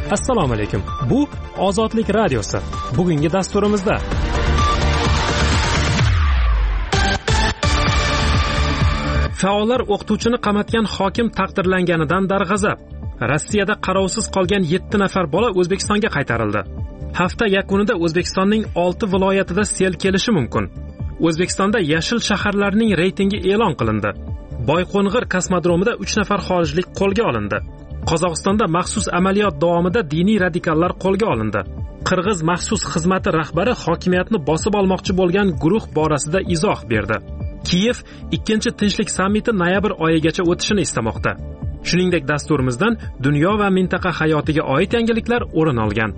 Assalomu alaykum. Bu Ozodlik radiosi. Bugungi dasturimizda faollar o'qituvchini qamatgan hokim taqdirlanganidan darg'azab. Rossiyada qarovsiz qolgan 7 nafar bola O'zbekistonga qaytarildi. Hafta yakunida O'zbekistonning 6 viloyatida sel kelishi mumkin. O'zbekistonda yashil shaharlarning reytingi e'lon qilindi. Boyqo'ng'ir kosmodromida 3 nafar xorijlik qo'lga olindi. Qozog'istonda maxsus amaliyot davomida diniy radikallar qo'lga olindi. Qirg'iz maxsus xizmati rahbari hokimiyatni bosib olmoqchi bo'lgan guruh borasida izoh berdi. Kiyev ikkinchi tinchlik sammiti noyabr oyigacha o'tishini istamoqda. Shuningdek, dasturimizdan dunyo va mintaqa hayotiga oid yangiliklar o'rin olgan.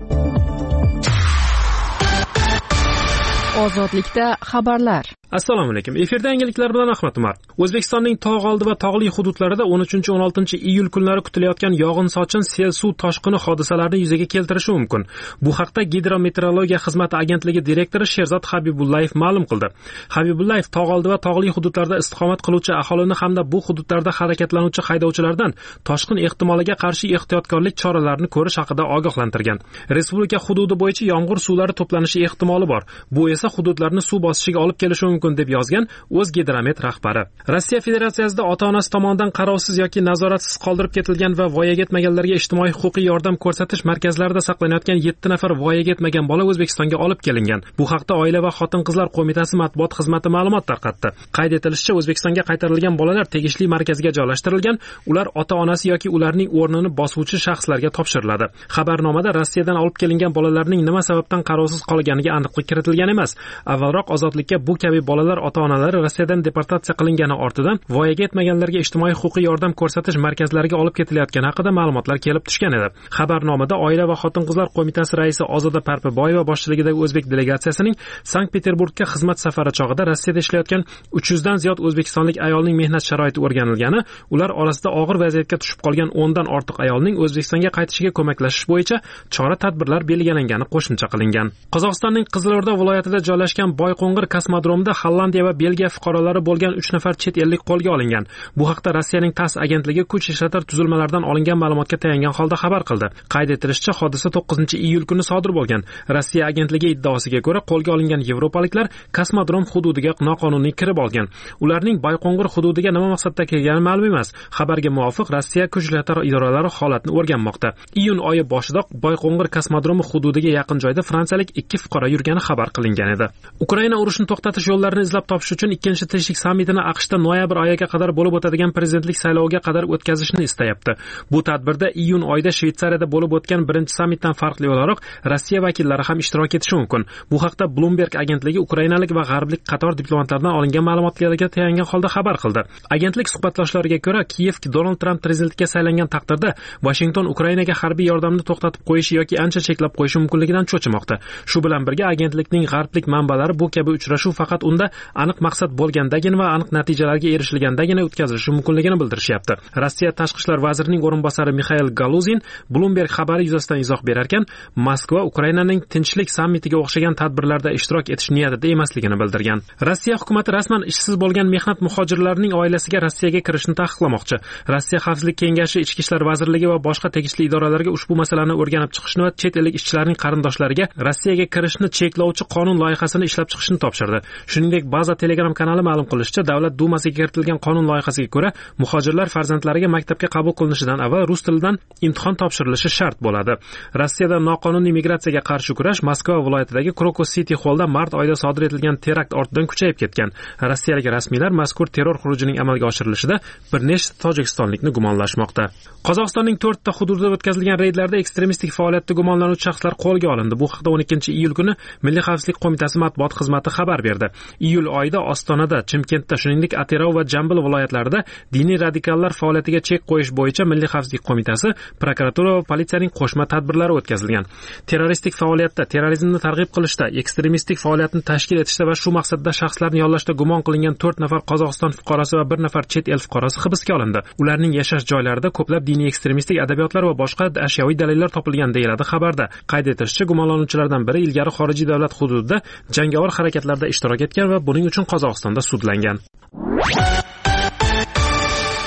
Ozodlikda xabarlar. Assalomu alaykum. Efirda yangiliklar bilan Ahmad Umar. O'zbekistonning tog' oldi va tog'li hududlarida 13-16 iyul kunlari kutilayotgan yog'in-sochin, sel, suv toshqini hodisalarini yuzaga keltirishi mumkin. Bu haqda Gidrometeorologiya xizmati agentligi direktori Sherzod Habibullayev ma'lum qildi. Habibullayev tog' oldi va tog'li hududlarda istiqomat qiluvchi aholini hamda bu hududlarda harakatlanuvchi haydovchilardan toshqin ehtimoliga qarshi ehtiyotkorlik choralarini ko'rish haqida ogohlantirgan. Respublika hududi bo'yicha yomg'ir suvlari to'planishi ehtimoli bor. Bu esa hududlarni suv bosishiga olib kelishi mumkin deb yozgan O'zgidromet rahbari. Rossiya Federatsiyasida ota-onasi tomonidan qarovsiz yoki nazoratsiz qoldirib ketilgan va voyaga yetmaganlarga ijtimoiy huquqiy yordam ko'rsatish markazlarida saqlanayotgan 7 nafar voyaga yetmagan bola O'zbekistonga olib kelingan. Bu haqda Oila va xotin-qizlar qo'mitasi matbuot xizmati ma'lumot tarqatdi. Qayd etilishicha, O'zbekistonga qaytarilgan bolalar tegishli markazga joylashtirilgan, ular ota-onasi yoki ularning o'rnini bosuvchi shaxslarga topshiriladi. Xabarnomada Rossiyadan olib kelingan bolalarning nima sababdan qarovsiz qolganiga aniqlik kiritilgan emas. Avvalroq Ozodlikka bu kabi bolalar ota-onalari Rossiyadan deportatsiya qilingani ortidan voyaga yetmaganlarga ijtimoiy huquqiy yordam ko'rsatish markazlariga olib ketilayotgani haqida ma'lumotlar kelib tushgan edi. Xabarnomada Oila va xotin-qizlar qo'mitasi raisi Ozoda Parpiboyeva boshchiligidagi o'zbek delegatsiyasining Sankt-Peterburgga xizmat safari chog'ida Rossiyada ishlayotgan 300 dan ziyod o'zbekistonlik ayolning mehnat sharoiti o'rganilgani, ular orasida og'ir vaziyatga tushib qolgan 10 dan ortiq ayolning O'zbekistonga qaytishiga ko'maklashish bo'yicha chora-tadbirlar belgilangani qo'shimcha qilingan. Qozog'istonning Qizilo'rda viloyatida joylashgan Boyqo'ng'ir kosmodromida Hollandiya va Belgiya fuqarolari bo'lgan 3 nafar chet ellik qo'lga olingan. Bu haqda Rossiyaning TASS agentligi kuch ishlatar tuzilmalardan olingan ma'lumotga tayangan holda xabar qildi. Qayd etilishicha, hodisa 9-iyul kuni sodir bo'lgan. Rossiya agentligi iddaosiga ko'ra, qo'lga olingan yevropaliklar kosmodrom hududiga noqonuniy kirib olgan. Ularning Boyqo'ng'ir hududiga nima maqsadda kelgani ma'lum emas. Xabarga muvofiq, Rossiya kuch ishlatar idoralari holatni o'rganmoqda. Iyun oyi boshidoq Boyqo'ng'ir kosmodromi hududiga yaqin joyda fransiyalik 2 fuqaro yurgani xabar qilingan edi. Ukraina urushni to'xtatish yo'llarini izlab topish uchun ikkinchi tinchlik sammitini AQShda noyabr oyiga qadar bo'lib o'tadigan prezidentlik sayloviga qadar o'tkazishni istayapti. Bu tadbirda iyun oyida Shveysariyada bo'lib o'tgan birinchi sammitdan farqli o'laroq Rossiya vakillari ham ishtirok etishi mumkin. Bu haqda Bloomberg agentligi ukrainalik va g'arblik qator diplomatlardan olingan ma'lumotlarga tayangan holda xabar qildi. Agentlik suhbatloshlariga ko'ra, Kiyev Donald Tramp prezidentlikka saylangan taqdirda Washington Ukrainaga harbiy yordamni to'xtatib qo'yishi yoki ancha cheklab qo'yishi mumkinligidan cho'chimoqda. Shu bilan birga agentlikning g'arblik manbalari bu kabi uchrashuv faqat unda aniq maqsad bo'lgandagina va aniq natijalarga erishilgandagina o'tkazilishi mumkinligini bildirishyapti. Rossiya tashqi ishlar vazirining o'rinbosari Mikhail Galuzin Bloomberg xabari yuzasidan izoh berarkan, Moskva Ukrainaning tinchlik sammitiga o'xshagan tadbirlarda ishtirok etish niyatida emasligini bildirgan. Rossiya hukuomati rasman ishsiz bo'lgan mehnat muhojirlarining oilasiga Rossiyaga kirishni taqiqlamoqchi. Rossiya Xavfsizlik kengashi, Ichki ishlar vazirligi va boshqa tegishli idoralarga ushbu masalani o'rganib chiqishni va chet ellik ishchilarning qarindoshlariga Rossiyaga kirishni cheklovchi qonun loyihasini ishlab chiqishni topshirdi. Shuningdek, Baza Telegram kanali ma'lum qilishicha, Davlat dumasiga kiritilgan qonun loyihasiga ko'ra, muhojirlar farzandlariga maktabga qabul qilinishidan avval rus tilidan imtihon topshirilishi shart bo'ladi. Rossiyada noqonuniy migratsiyaga qarshi kurash Moskva viloyatidagi Krokus City Hallda mart oyida sodir etilgan terakt ortidan kuchayib ketgan. Rossiyalik rasmiylar mazkur terror xurujining amalga oshirilishida bir nechta tojikistonlikni gumonlashmoqda. Qozog'istonning 4 ta hududida o'tkazilgan reydlarda ekstremistik faoliyatda gumonlanuvchi shaxslar qo'lga olindi. Bu haqda 12-iyul kuni Milliy xavfsizlik qo'mitasi matbuot xizmati xabar berdi. Iyul oyida Ostonada, Chimkentda, shuningdek Aterov va Jambil viloyatlarida diniy radikallar faoliyatiga chek qo'yish bo'yicha Milliy xavfsizlik qo'mitasi, prokuratura va politsiyaning qo'shma tadbirlari o'tkazilgan. Terroristik faoliyatda, terrorizmni targ'ib qilishda, ekstremistik faoliyatni tashkil etishda va shu maqsadda shaxslarni yollashda gumon qilingan 4 nafar Qozog'iston fuqarosi va 1 nafar chet el fuqarosi hibsga olindi. Ularning yashash joylarida ko'plab diniy ekstremistik adabiyotlar va boshqa ashyoviy dalillar topilgan deyiladi xabarda. Qayd etilishicha, gumonlanuvchilardan biri ilgari xorijiy davlat hududida jangovar harakatlarda ishtirok etgan va buning uchun Qozog'istonda sudlangan.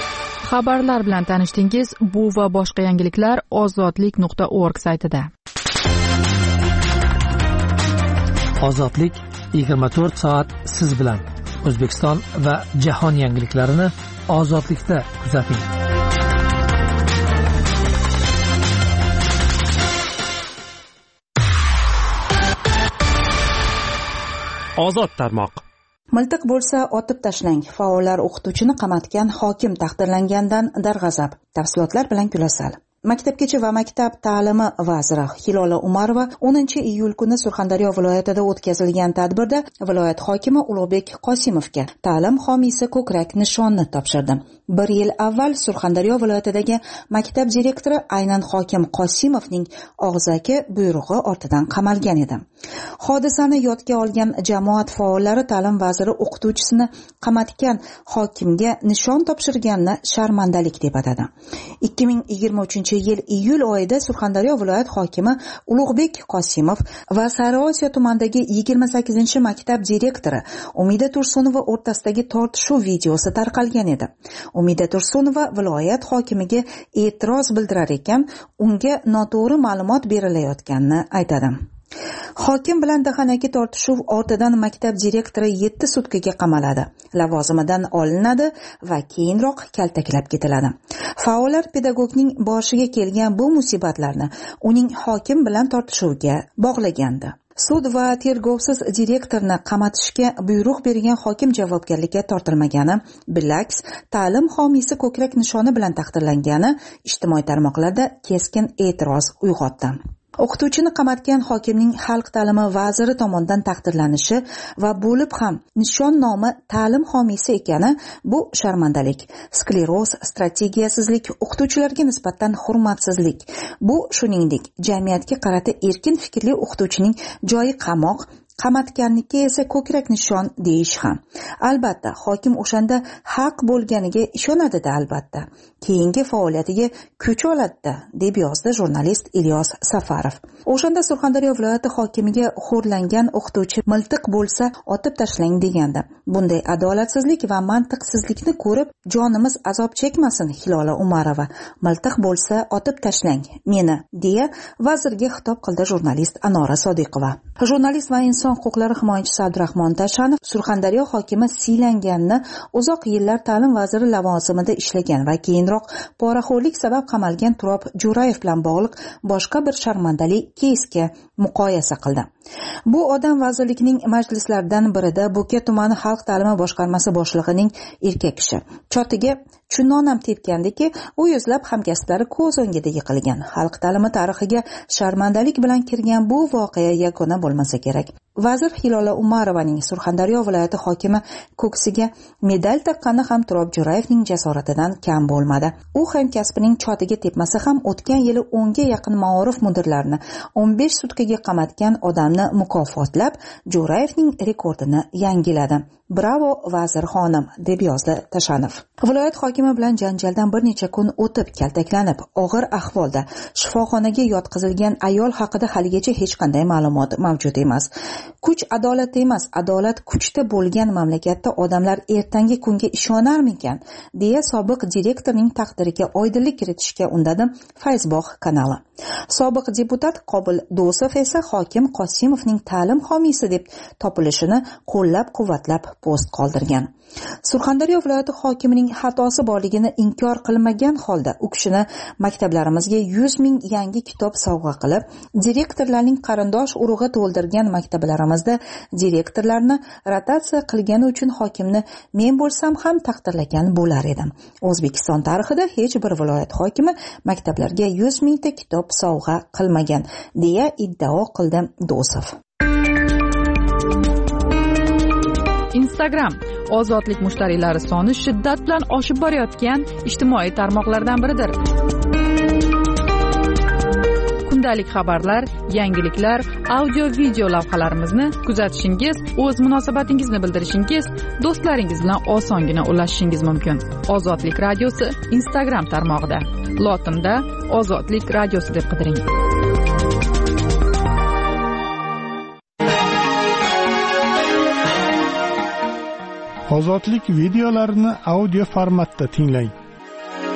Xabarlar bilan tanishdingiz. Bu va boshqa yangiliklar ozodlik.org saytida. Ozodlik 24 soat siz bilan. O'zbekiston va jahon yangiliklarini ozodlikda kuzating. Ozod tarmoq. Miltiq bo'lsa otib tashlang. Faollar o'qituvchini qamatgan hokim taqdirlangandan darg'azab. Tafsilotlar bilan Gulasal. Maktabgacha va maktab ta'limi vaziri Hilola Umarova 10-iyul kuni Surxondaryo viloyatida o'tkazilgan tadbirda viloyat hokimi Ulug'bek Qosimovga ta'lim homiysi ko'krak nishonni topshirdi. 1 yil avval Surxondaryo viloyatidagi maktab direktori aynan hokim Qosimovning og'zaki buyrug'i ortidan qamalgan edi. Hodisani yodga olgan jamoat faollari ta'lim vaziri o'qituvchisini qamatgan hokimga nishon topshirganini sharmandalik deb atadi. 2023-yil iyul oyida Surxondaryo viloyat hokimi Ulug'bek Qosimov va Sariosiyo tumanidagi 28-maktab direktori Umida Tursunova o'rtasidagi tortishuv videosi tarqalgan edi. Umida Tursunova viloyat hokimiga e'tiroz bildirar ekan, unga noto'g'ri ma'lumot berilayotganini aytadi. Hokim bilan dahanaki tortishuv ortidan maktab direktori 7 sutkaga qamaladi, lavozimidan olinadi va keyinroq kaltaklab ketiladi. Faollar pedagogning boshiga kelgan bu musibatlarni uning hokim bilan tortishuvga bog'lagandi. Sud va tergovsiz direktorni qamatishga buyruq bergan hokim javobgarlikka tortilmagani, bilaks ta'lim homiysi ko'krak nishoni bilan taqdirlangani ijtimoiy tarmoqlarda keskin e'tiroz uyg'otdi. O'qituvchini qamatgan hokimning xalq ta'limi vaziri tomonidan taqdirlanishi va bo'lib ham nishon nomi ta'lim homiysi ekani bu sharmandalik, skleroz, strategiyasizlik, o'qituvchilarga nisbatan hurmatsizlik. Bu shuningdek jamiyatga qarata erkin fikrli o'qituvchining joyi qamoq, qamatganlikka esa ko'krak nishon deyish ham. Albatta, hokim o'shanda haq bo'lganiga ishonadi-da albatta. Keyingi faoliyatiga kuch oladi, deb yozdi jurnalist Ilyos Safarov. O'shanda Surxondaryo viloyati hokimiga xo'rlangan o'qituvchi miltiq bo'lsa otib tashlang degandi. Bunday adolatsizlik va mantiqsizlikni ko'rib jonimiz azob chekmasin Hilola Umarova. Miltiq bo'lsa otib tashlang meni, deya vazirga xitob qildi jurnalist Anora Sodiqova. Jurnalist va inson huquqlari himoyachisi Abdurahmon Tashanov Surxondaryo hokimi siylanganini, uzoq yillar ta'lim vaziri lavozimida ishlagan va keyinroq poraxo'rlik sabab qamalgan Turob Jo'rayev bilan bog'liq boshqa bir sharmandali keysga muqoyasa qildi. Bu odam vazirlikning majlislaridan birida Bo'ka tumani xalq ta'limi boshqarmasi boshlig'ining erkak kishi chotiga chunonam tepgandiki, u yuzlab hamkasblari ko'z o'ngida yiqilgan. Xalq ta'limi tarixiga sharmandalik bilan kirgan bu voqea yakuna bo'lmasa kerak. Vazir Hilola Umarovaning Surxondaryo viloyati hokimi ko'ksiga medal taqqani ham Turob Jo'rayevning jasoratidan kam bo'lmadi. U hamkasbining chotiga tepmasa ham o'tgan yili 10 ga yaqin ma'orif mudirlarini 15 sutkaga qamatgan odamni mukofotlab, Jo'rayevning rekordini yangiladi. Bravo vazir xonim, deb yozdi Tashanov. Viloyat hokimi bilan janjaldan bir necha kun o'tib kaltaklanib, og'ir ahvolda shifoxonaga yotqizilgan ayol haqida haligacha hech qanday ma'lumot mavjud emas. Kuch adolatda emas, adolat kuchda bo'lgan mamlakatda odamlar ertangi kunga ishonarmikan, deya sobiq direktorning taqdiriga oydinlik kiritishga undadi Fayzbog' kanali. Sobiq deputat Qobil Do'sov esa hokim Qosimovning ta'lim homiysi deb topilishini qo'llab-quvvatlab post qoldirgan. Surxondaryo viloyati hokimining xatosi borligini inkor qilmagan holda u kishini maktablarimizga 100 ming yangi kitob sovg'a qilib, direktorlarning qarindosh urug'i to'ldirgan maktablarimizda direktorlarni rotatsiya qilgani uchun hokimni men bo'lsam ham taqdirlagan bo'lar edim. O'zbekiston tarixida hech bir viloyat hokimi maktablarga 100 mingta kitob sovg'a qilmagan, deya iddao qildi Do'sov. Instagram ozodlik mushtariylari soni shiddat bilan oshib borayotgan ijtimoiy tarmoqlardan biridir. Kundalik xabarlar, yangiliklar, audio-video lavhalarimizni kuzatishingiz, o'z munosabatingizni bildirishingiz, do'stlaringiz bilan osongina ulashishingiz mumkin. Ozodlik radiosi Instagram tarmog'ida. Lotinda Ozodlik radiosi deb qidiring. Ozodlik videolarini audio formatda tinglang.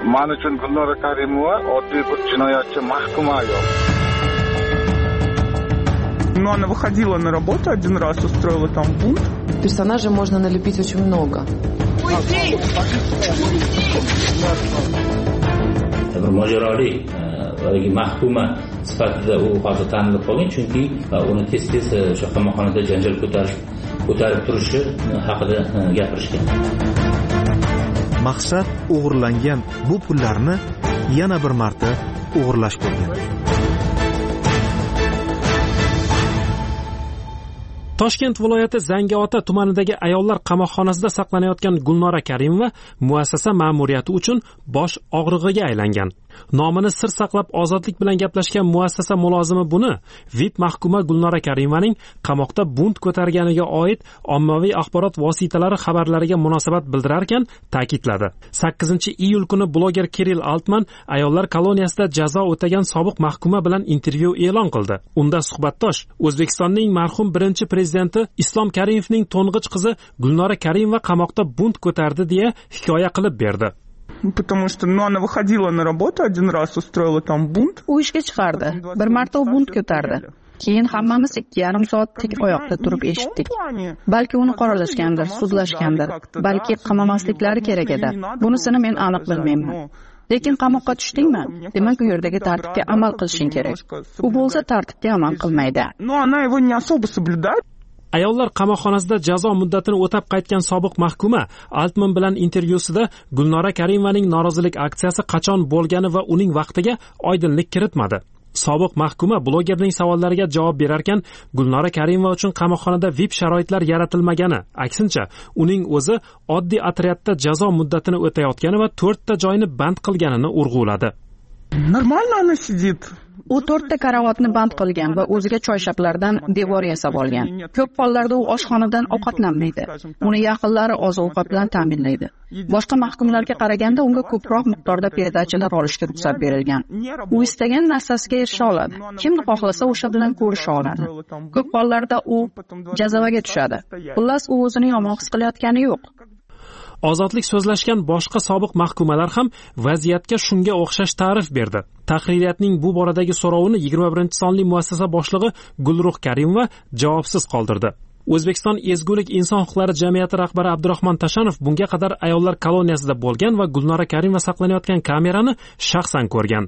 Men uchun Gulnora Karimova oddiy bir jinoyatchi mahkum ayol. Но она выходила на работу, один раз устроила там бунт. Персонажей можно налепить очень много. Bir mojaroli mahkuma sifatida u hozir tanilib qolgan, chunki uni tez-tez o'sha qamoqxonada janjal ko'tarib turishi haqida gapirishgan. Maqsad o'g'irlangan bu pullarni yana bir marta o'g'irlash bo'lgan. Toshkent viloyati Zangiota tumanidagi ayollar qamoqxonasida saqlanayotgan Gulnora Karimova muassasa ma'muriyati uchun bosh og'rig'iga aylangan. Nomini sir saqlab ozodlik bilan gaplashgan muassasa mulozimi buni VIP mahkuma Gulnora Karimovaning qamoqda bunt ko'targaniga oid ommaviy axborot vositalari xabarlariga munosabat bildirar ekan ta'kidladi. 8-iyul kuni bloger Kirill Altman ayollar koloniyasida jazo o'tagan sobiq mahkuma bilan intervyu e'lon qildi. Unda suhbatdosh O'zbekistonning marhum birinchi prezidenti Islom Karimovning to'ng'ich qizi Gulnora Karimova qamoqda bunt ko'tardi deya hikoya qilib berdi. Потому что она выходила на работу, один раз устроила там бунт. U ishga chiqardi. Bir marta u bunt ko'tardi. Keyin hammamiz 2,5 soat tik oyoqda turib eshitdik. Balki uni qoralashgandir, sudlashgandir, balki qamamasliklari kerak edi. Bunisini men aniq bilmayman. Lekin qamoqqa tushdingmi? Demak, u yerdagi tartibga amal qilishing kerak. U bo'lsa tartibga amal qilmaydi. Но она его не особо соблюдает. Ayollar qamoqxonasida jazo muddatini o'tab qaytgan sobiq mahkuma Altman bilan intervyusida Gulnora Karimovaning norozilik aksiyasi qachon bo'lgani va uning vaqtiga oydinlik kiritmadi. Sobiq mahkuma blogerning savollariga javob berar ekan, Gulnora Karimova uchun qamoqxonada VIP sharoitlar yaratilmagani, aksincha, uning o'zi oddiy otryadda jazo muddatini o'tayotgani va 4 ta joyni band qilganini urg'uladi. Нормально она сидит. U 4 ta karavotni band qilgan va o'ziga choyshablardan devor yasab olgan. Ko'p hollarda u oshxonadan ovqatlanmaydi. Uni yaqinlari oziq-ovqat bilan ta'minlaydi. Boshqa mahkumlarga qaraganda unga ko'proq miqdorda perdachilar olishga ruxsat berilgan. U istagan narsasiga erisha oladi. Kimni xohlasa o'sha bilan ko'risha oladi. Ko'p hollarda u jazavaga tushadi. Xullas, u o'zini yomon his qilayotgani yo'q. Ozodlik so'zlashgan boshqa sobiq mahkumalar ham vaziyatga shunga o'xshash ta'rif berdi. Tahririyatning bu boradagi so'rovini 21-sonli muassasa boshlig'i Gulruh Karimova javobsiz qoldirdi. O'zbekiston ezgulik inson huquqlari jamiyati rahbari Abdurahmon Tashanov bunga qadar ayollar koloniyasida bo'lgan va Gulnora Karimova saqlanayotgan kamerani shaxsan ko'rgan.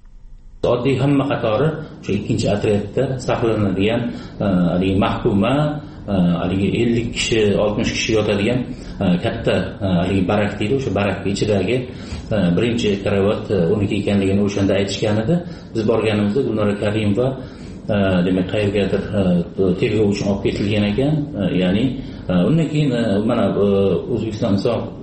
Oddiy hamma qatori o'sha 2-otryadda saqlanadigan mahkuma haligi 50 kishi, 60 kishi yotadigan katta haligi barak deydi, o'sha barakning ichidagi birinchi karavot uniki ekanligini o'shanda aytishgan edi. Biz borganimizda Gulnora Karimova demak qayergadir tergov uchun olib ketilgan ekan. Ya'ni undan keyin mana O'zbekiston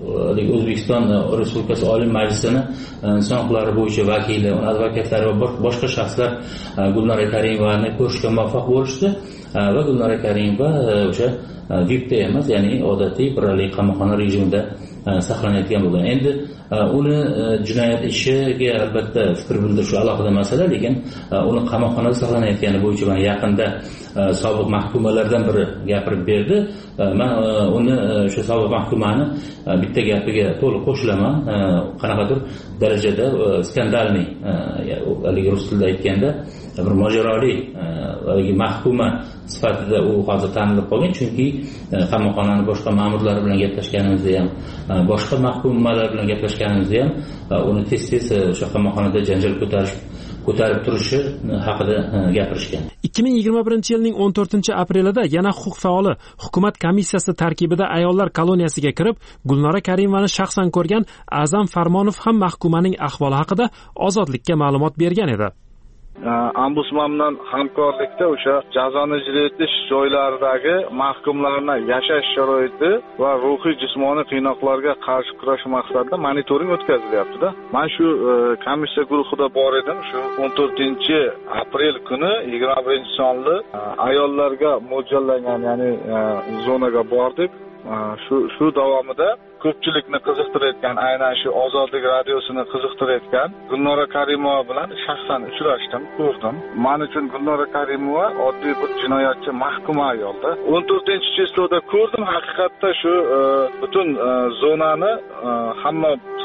Respublikasi Oliy Majlisining inson huquqlari bo'yicha vakili, uning advokatlari va boshqa shaxslar Gulnora Karimovani ko'rishga muvaffaq bo'lishdi va Gulnora Karimova o'sha VIPda emas, ya'ni odatiy bir qamoqxona rejimida saqlanayotgan bo'lgan. Endi uni jinoyat ishiga albatta fikr bildirish alohida masala, lekin uni qamoqxonada saqlanayotgani bo'yicha mana yaqinda sobiq mahkumalardan biri gapirib berdi. Men uni o'sha sobiq mahkumani bitta gapiga to'liq qo'shilaman. Qanaqadir darajada skandalniy, haligi rus tilida aytganda bir mojaroli mahkuma sifatida u hozir tanilib qolgan, chunki qamoqxonaning boshqa ma'murlari bilan gaplashganimizda ham, boshqa mahkumalar bilan gaplashganimizda ham uni tez-tez o'sha qamoqxonada janjal ko'tarib turishi haqida gapirishgan. 2021-yilning 14-aprelida yana huquq faoli hukumat komissiyasi tarkibida ayollar koloniyasiga kirib, Gulnora Karimovani shaxsan ko'rgan A'zam Farmonov ham mahkumaning ahvoli haqida ozodlikka ma'lumot bergan edi. Ombudsman bilan hamkorlikda o'sha jazoni ijro etish joylaridagi mahkumlarning yashash sharoiti va ruhiy jismoniy qiynoqlarga qarshi kurash maqsadida monitoring o'tkazilyapti-da. Men shu komissiya guruhida bor edim. Shu 14-aprel kuni 21-sonli ayollarga mo'ljallangan, ya'ni zonaga bordik. Shu davomida ko'pchilikni qiziqtirayotgan, aynan shu Ozodlik radiosini qiziqtirayotgan Gulnora Karimova bilan shaxsan uchrashdim, ko'rdim. Men uchun Gulnora Karimova oddiy bir jinoyatchi mahkuma ayolda. 14-chizloda ko'rdim. Haqiqatda shu butun zonani hamma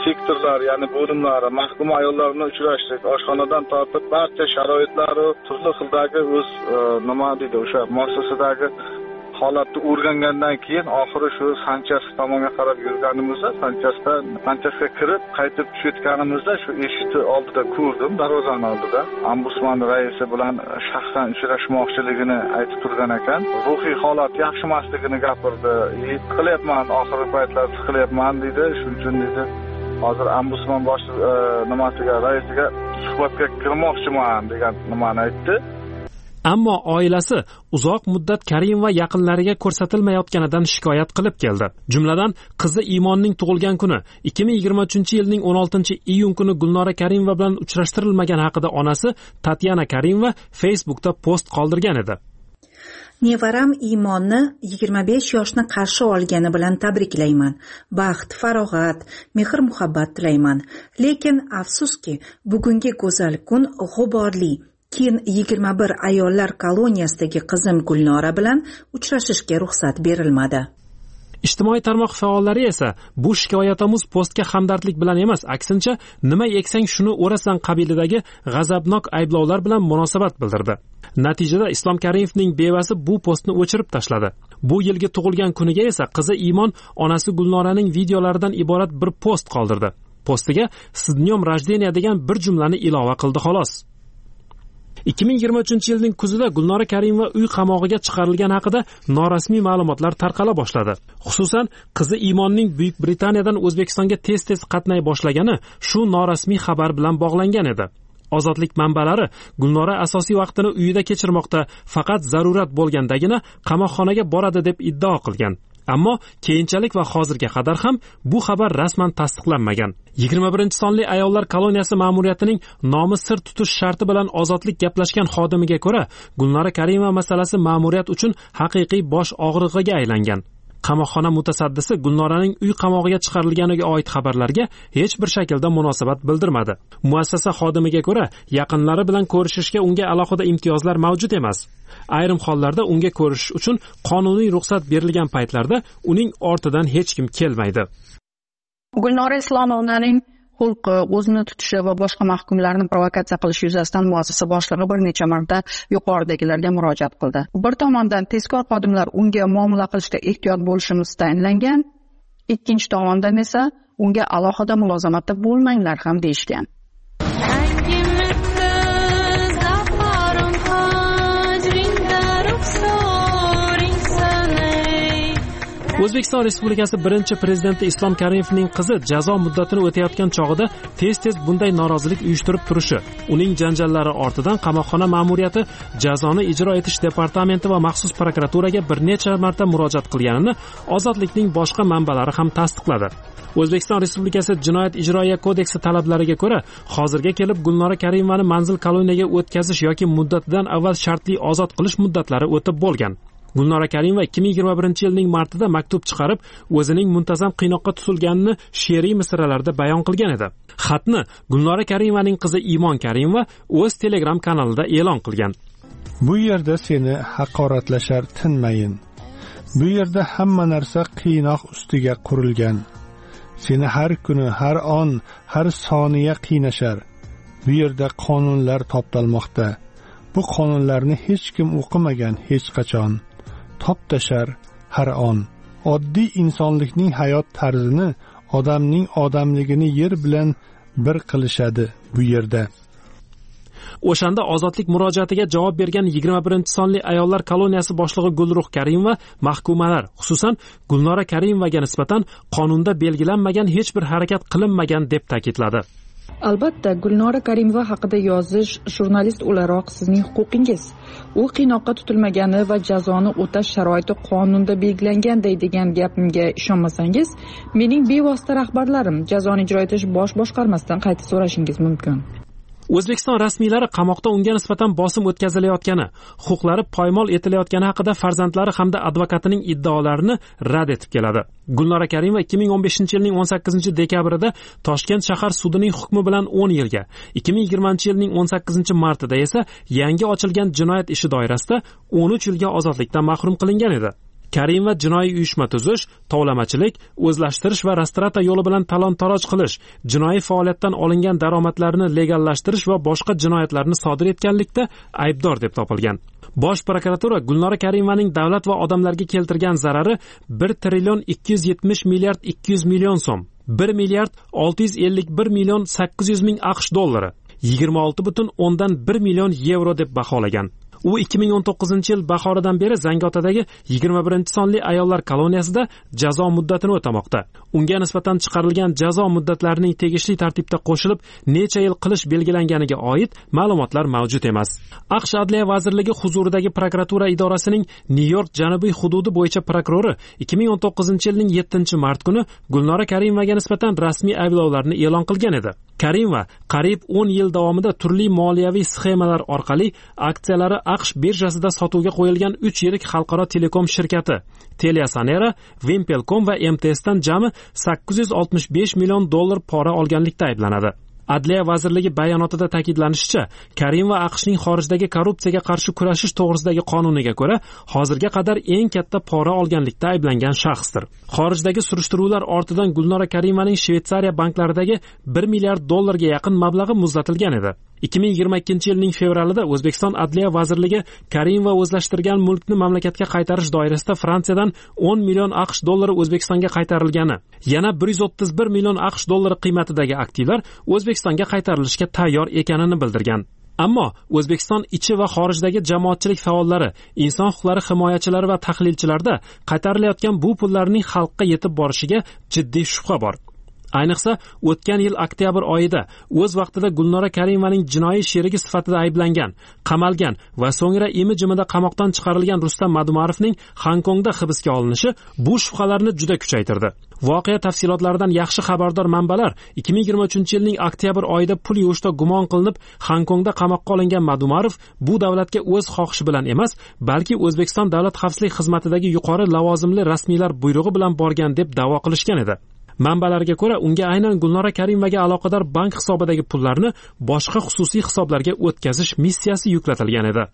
sektorlar, ya'ni bo'limlari, mahkuma ayollar bilan uchrashdik. Oshxonadan tortib barcha sharoitlari, turli xildagi o'z nima deydi, o'sha muassasadagi holatni o'rgangandan keyin oxiri shu Sanchas tomonga qarab yurganimizda, Sanchasga kirib qaytib tushayotganimizda shu eshikni oldida ko'rdim, darvozani oldida. Ombudsman raisi bilan shaxsan uchrashmoqchiligini aytib turgan ekan. Ruhiy holat yaxshi emasligini gapirdi. Siqilyapman, oxirgi paytlar siqilyapman dedi. Shuning uchun dedi, hozir ombudsman bosh nimasiga, raisiga suhbatga kirmoqchiman degan nimani aytdi. Ammo oilasi uzoq muddat Karim va yaqinlariga ko'rsatilmayotganidan shikoyat qilib keldi. Jumladan, qizi Imonning tug'ilgan kuni 2023-yilning 16-iyun kuni Gulnora Karimova bilan uchrashtirilmagan haqida onasi Tatyana Karimova Facebookda post qoldirgan edi. Nevaram Imonni 25 yoshni qarshi olgani bilan tabriklayman. Baxt, farog'at, mehr-muhabbat tilayman. Lekin afsuski, bugungi go'zal kun g'uborli. Keyin 21 ayollar koloniyasidagi qizim Gulnora bilan uchrashishga ruxsat berilmadi. Ijtimoiy tarmoq faollari esa bu shikoyatomuz postga hamdardlik bilan emas, aksincha nima eksang shuni o'rasan qabilidagi g'azabnok ayblovlar bilan munosabat bildirdi. Natijada Islom Karimovning bevasi bu postni o'chirib tashladi. Bu yilgi tug'ilgan kuniga esa qizi Imon onasi Gulnoraning videolaridan iborat bir post qoldirdi. Postiga "S dnyom rajdeniya" degan bir jumlani ilova qildi xolos. 2023-yilning kuzida Gulnora Karimova uy qamog'iga chiqarilgani haqida norasmiy ma'lumotlar tarqala boshladi. Xususan, qizi Imonning Buyuk Britaniyadan O'zbekistonga tez-tez qatnay boshlagani shu norasmiy xabar bilan bog'langan edi. Ozodlik manbalari Gulnora asosiy vaqtini uyida kechirmoqda, faqat zarurat bo'lgandagina qamoqxonaga boradi deb iddao qilgan. Ammo keyinchalik va hozirga qadar ham bu xabar rasman tasdiqlanmagan. 21-sonli ayollar koloniyasi ma'muriyatining nomi sir tutish sharti bilan ozodlik gaplashgan xodimiga ko'ra, Gulnora Karimova masalasi ma'muriyat uchun haqiqiy bosh og'rig'iga aylangan. Qamoqxona mutasaddisi Gulnoraning uy qamog'iga chiqarilganiga oid xabarlarga hech bir shaklda munosabat bildirmadi. Muassasa xodimiga ko'ra, yaqinlari bilan ko'rishishga unga alohida imtiyozlar mavjud emas. Ayrim hollarda unga ko'rishish uchun qonuniy ruxsat berilgan paytlarda uning ortidan hech kim kelmaydi. Gulnora Islomovnaning xulqi, o'zini tutishi va boshqa mahkumlarni provokatsiya qilish yuzasidan muassasa boshlig'i bir necha marta yuqoridagilarga murojaat qildi. Bir tomondan tezkor xodimlar unga muomala qilishda ehtiyot bo'lishimiz tayinlangan, ikkinchi tomondan esa unga alohida mulozamatda bo'lmanglar ham deyishgan. O'zbekiston Respublikasi birinchi prezidenti Islom Karimovning qizi jazo muddatini o'tayotgan chog'ida tez-tez bunday norozilik uyushtirib turishi, uning janjallari ortidan qamoqxona ma'muriyati jazoni ijro etish departamenti va maxsus prokuraturaga bir necha marta murojaat qilganini Ozodlikning boshqa manbalari ham tasdiqladi. O'zbekiston Respublikasi Jinoyat ijroiya kodeksi talablariga ko'ra, hozirga kelib Gulnora Karimovani manzil koloniyaga o'tkazish yoki muddatidan avval shartli ozod qilish muddatlari o'tib bo'lgan. Gulnora Karimova 2021-yilning martida maktub chiqarib, o'zining muntazam qiynoqqa tutilganini she'riy misralarda bayon qilgan edi. Xatni Gulnora Karimovaning qizi Imon Karimova o'z Telegram kanalida e'lon qilgan. Bu yerda seni haqoratlashar tinmayin. Bu yerda hamma narsa qiynoq ustiga qurilgan. Seni har kuni, har on, har soniya qiynashar. Bu yerda qonunlar toptalmoqda. Bu qonunlarni hech kim o'qimagan hech qachon. Toptashar har on. Oddiy insonlikning hayot tarzini, odamning odamligini yer bilan bir qilishadi bu yerda. O'shanda ozodlik murojaatiga javob bergan 21-sonli ayollar koloniyasi boshlig'i Gulruh Karimova mahkumalar, xususan Gulnora Karimovaga nisbatan qonunda belgilanmagan hech bir harakat qilinmagan deb ta'kidladi. Albatta, Gulnora Karimova haqida yozish jurnalist o'laroq sizning huquqingiz. U qiynoqqa tutilmagani va jazoni o'tash sharoiti qonunda belgilanganday degan gapimga ishonmasangiz, mening bevosita rahbarlarim jazoni ijro etish bosh boshqarmasidan qayta so'rashingiz mumkin. O'zbekiston rasmiylari qamoqda unga nisbatan bosim o'tkazilayotgani, huquqlari poymol etilayotgani haqida farzandlari hamda advokatining iddaolarini rad etib keladi. Gulnora Karimova 2015-yilning 18-dekabrida Toshkent shahar sudining hukmi bilan 10 yilga, 2020-yilning 18-martida esa yangi ochilgan jinoyat ishi doirasida 13 yilga ozodlikdan mahrum qilingan edi. Karimova jinoiy uyushma tuzish, tovlamachilik, o'zlashtirish va rastrata yo'li bilan talon-taroj qilish, jinoiy faoliyatdan olingan daromadlarni legallashtirish va boshqa jinoyatlarni sodir etganlikda aybdor deb topilgan. Bosh prokuratura Gulnora Karimovaning davlat va odamlarga keltirgan zarari 1 trillion 270 milliard 200 million so'm, 1 milliard 651 million 800 ming AQSh dollari, 26,1 million yevro deb baholagan. U 2019-yil bahoridan beri Zangiotadagi 21 sonli ayollar koloniyasida jazo muddatini o'tamoqda. Unga nisbatan chiqarilgan jazo muddatlarining tegishli tartibda qo'shilib, necha yil qilish belgilanganiga oid ma'lumotlar mavjud emas. AQSh Adliya vazirligi huzuridagi prokuratura idorasining Nyu-York janubiy hududi bo'yicha prokurori 2019-yilning 7-mart kuni Gulnora Karimovaga nisbatan rasmiy ayblovlarni e'lon qilgan edi. Karimova qariyb 10 yil davomida turli moliyaviy sxemalar orqali aksiyalari AQSh birjasida sotuvga qo'yilgan 3 yirik xalqaro telekom shirkati TeliaSonera, Wimpelcom va MTS dan jami 865 million dollar pora olganlikda ayblanadi. Adliya vazirligi bayonotida ta'kidlanishicha, Karimova AQShning xorijdagi korrupsiyaga qarshi kurashish to'g'risidagi qonuniga ko'ra, hozirga qadar eng katta pora olganlikda ayblangan shaxsdir. Xorijdagi surishtiruvlar ortidan Gulnora Karimovaning Shveysariya banklaridagi 1 milliard dollarga yaqin mablag'i muzlatilgan edi. 2022-yilning fevralida O'zbekiston Adliya vazirligi Karimova o'zlashtirgan mulkni mamlakatga qaytarish doirasida Fransiyadan 10 million AQSh dollari O'zbekistonga qaytarilgani, yana 131 million AQSh dollari qiymatidagi aktivlar O'zbekistonga qaytarilishga tayyor ekanini bildirgan. Ammo O'zbekiston ichi va xorijdagi jamoatchilik faollari, inson huquqlari himoyachilari va tahlilchilarda qaytarilayotgan bu pullarning xalqqa yetib borishiga jiddiy shubha bor. Ayniqsa, o'tgan yil oktyabr oyida o'z vaqtida Gulnora Karimovaning jinoiy sherigi sifatida ayblangan, qamalgan va so'ngra imi-jimida qamoqdan chiqarilgan Rustam Madumarovning Hongkongda hibsga olinishi bu shubhalarni juda kuchaytirdi. Voqea tafsilotlaridan yaxshi xabardor manbalar 2023-yilning oktyabr oyida pul yuvishda gumon qilinib Hongkongda qamoqqa olingan Madumarov bu davlatga o'z xohishi bilan emas, balki O'zbekiston Davlat xavfsizlik xizmatidagi yuqori lavozimli rasmiylar buyrug'i bilan borgan deb da'vo qilishgan edi. Manbalarga ko'ra, unga aynan Gulnora Karimovaga aloqador bank hisobidagi pullarni boshqa xususiy hisoblarga o'tkazish missiyasi yuklatilgan edi.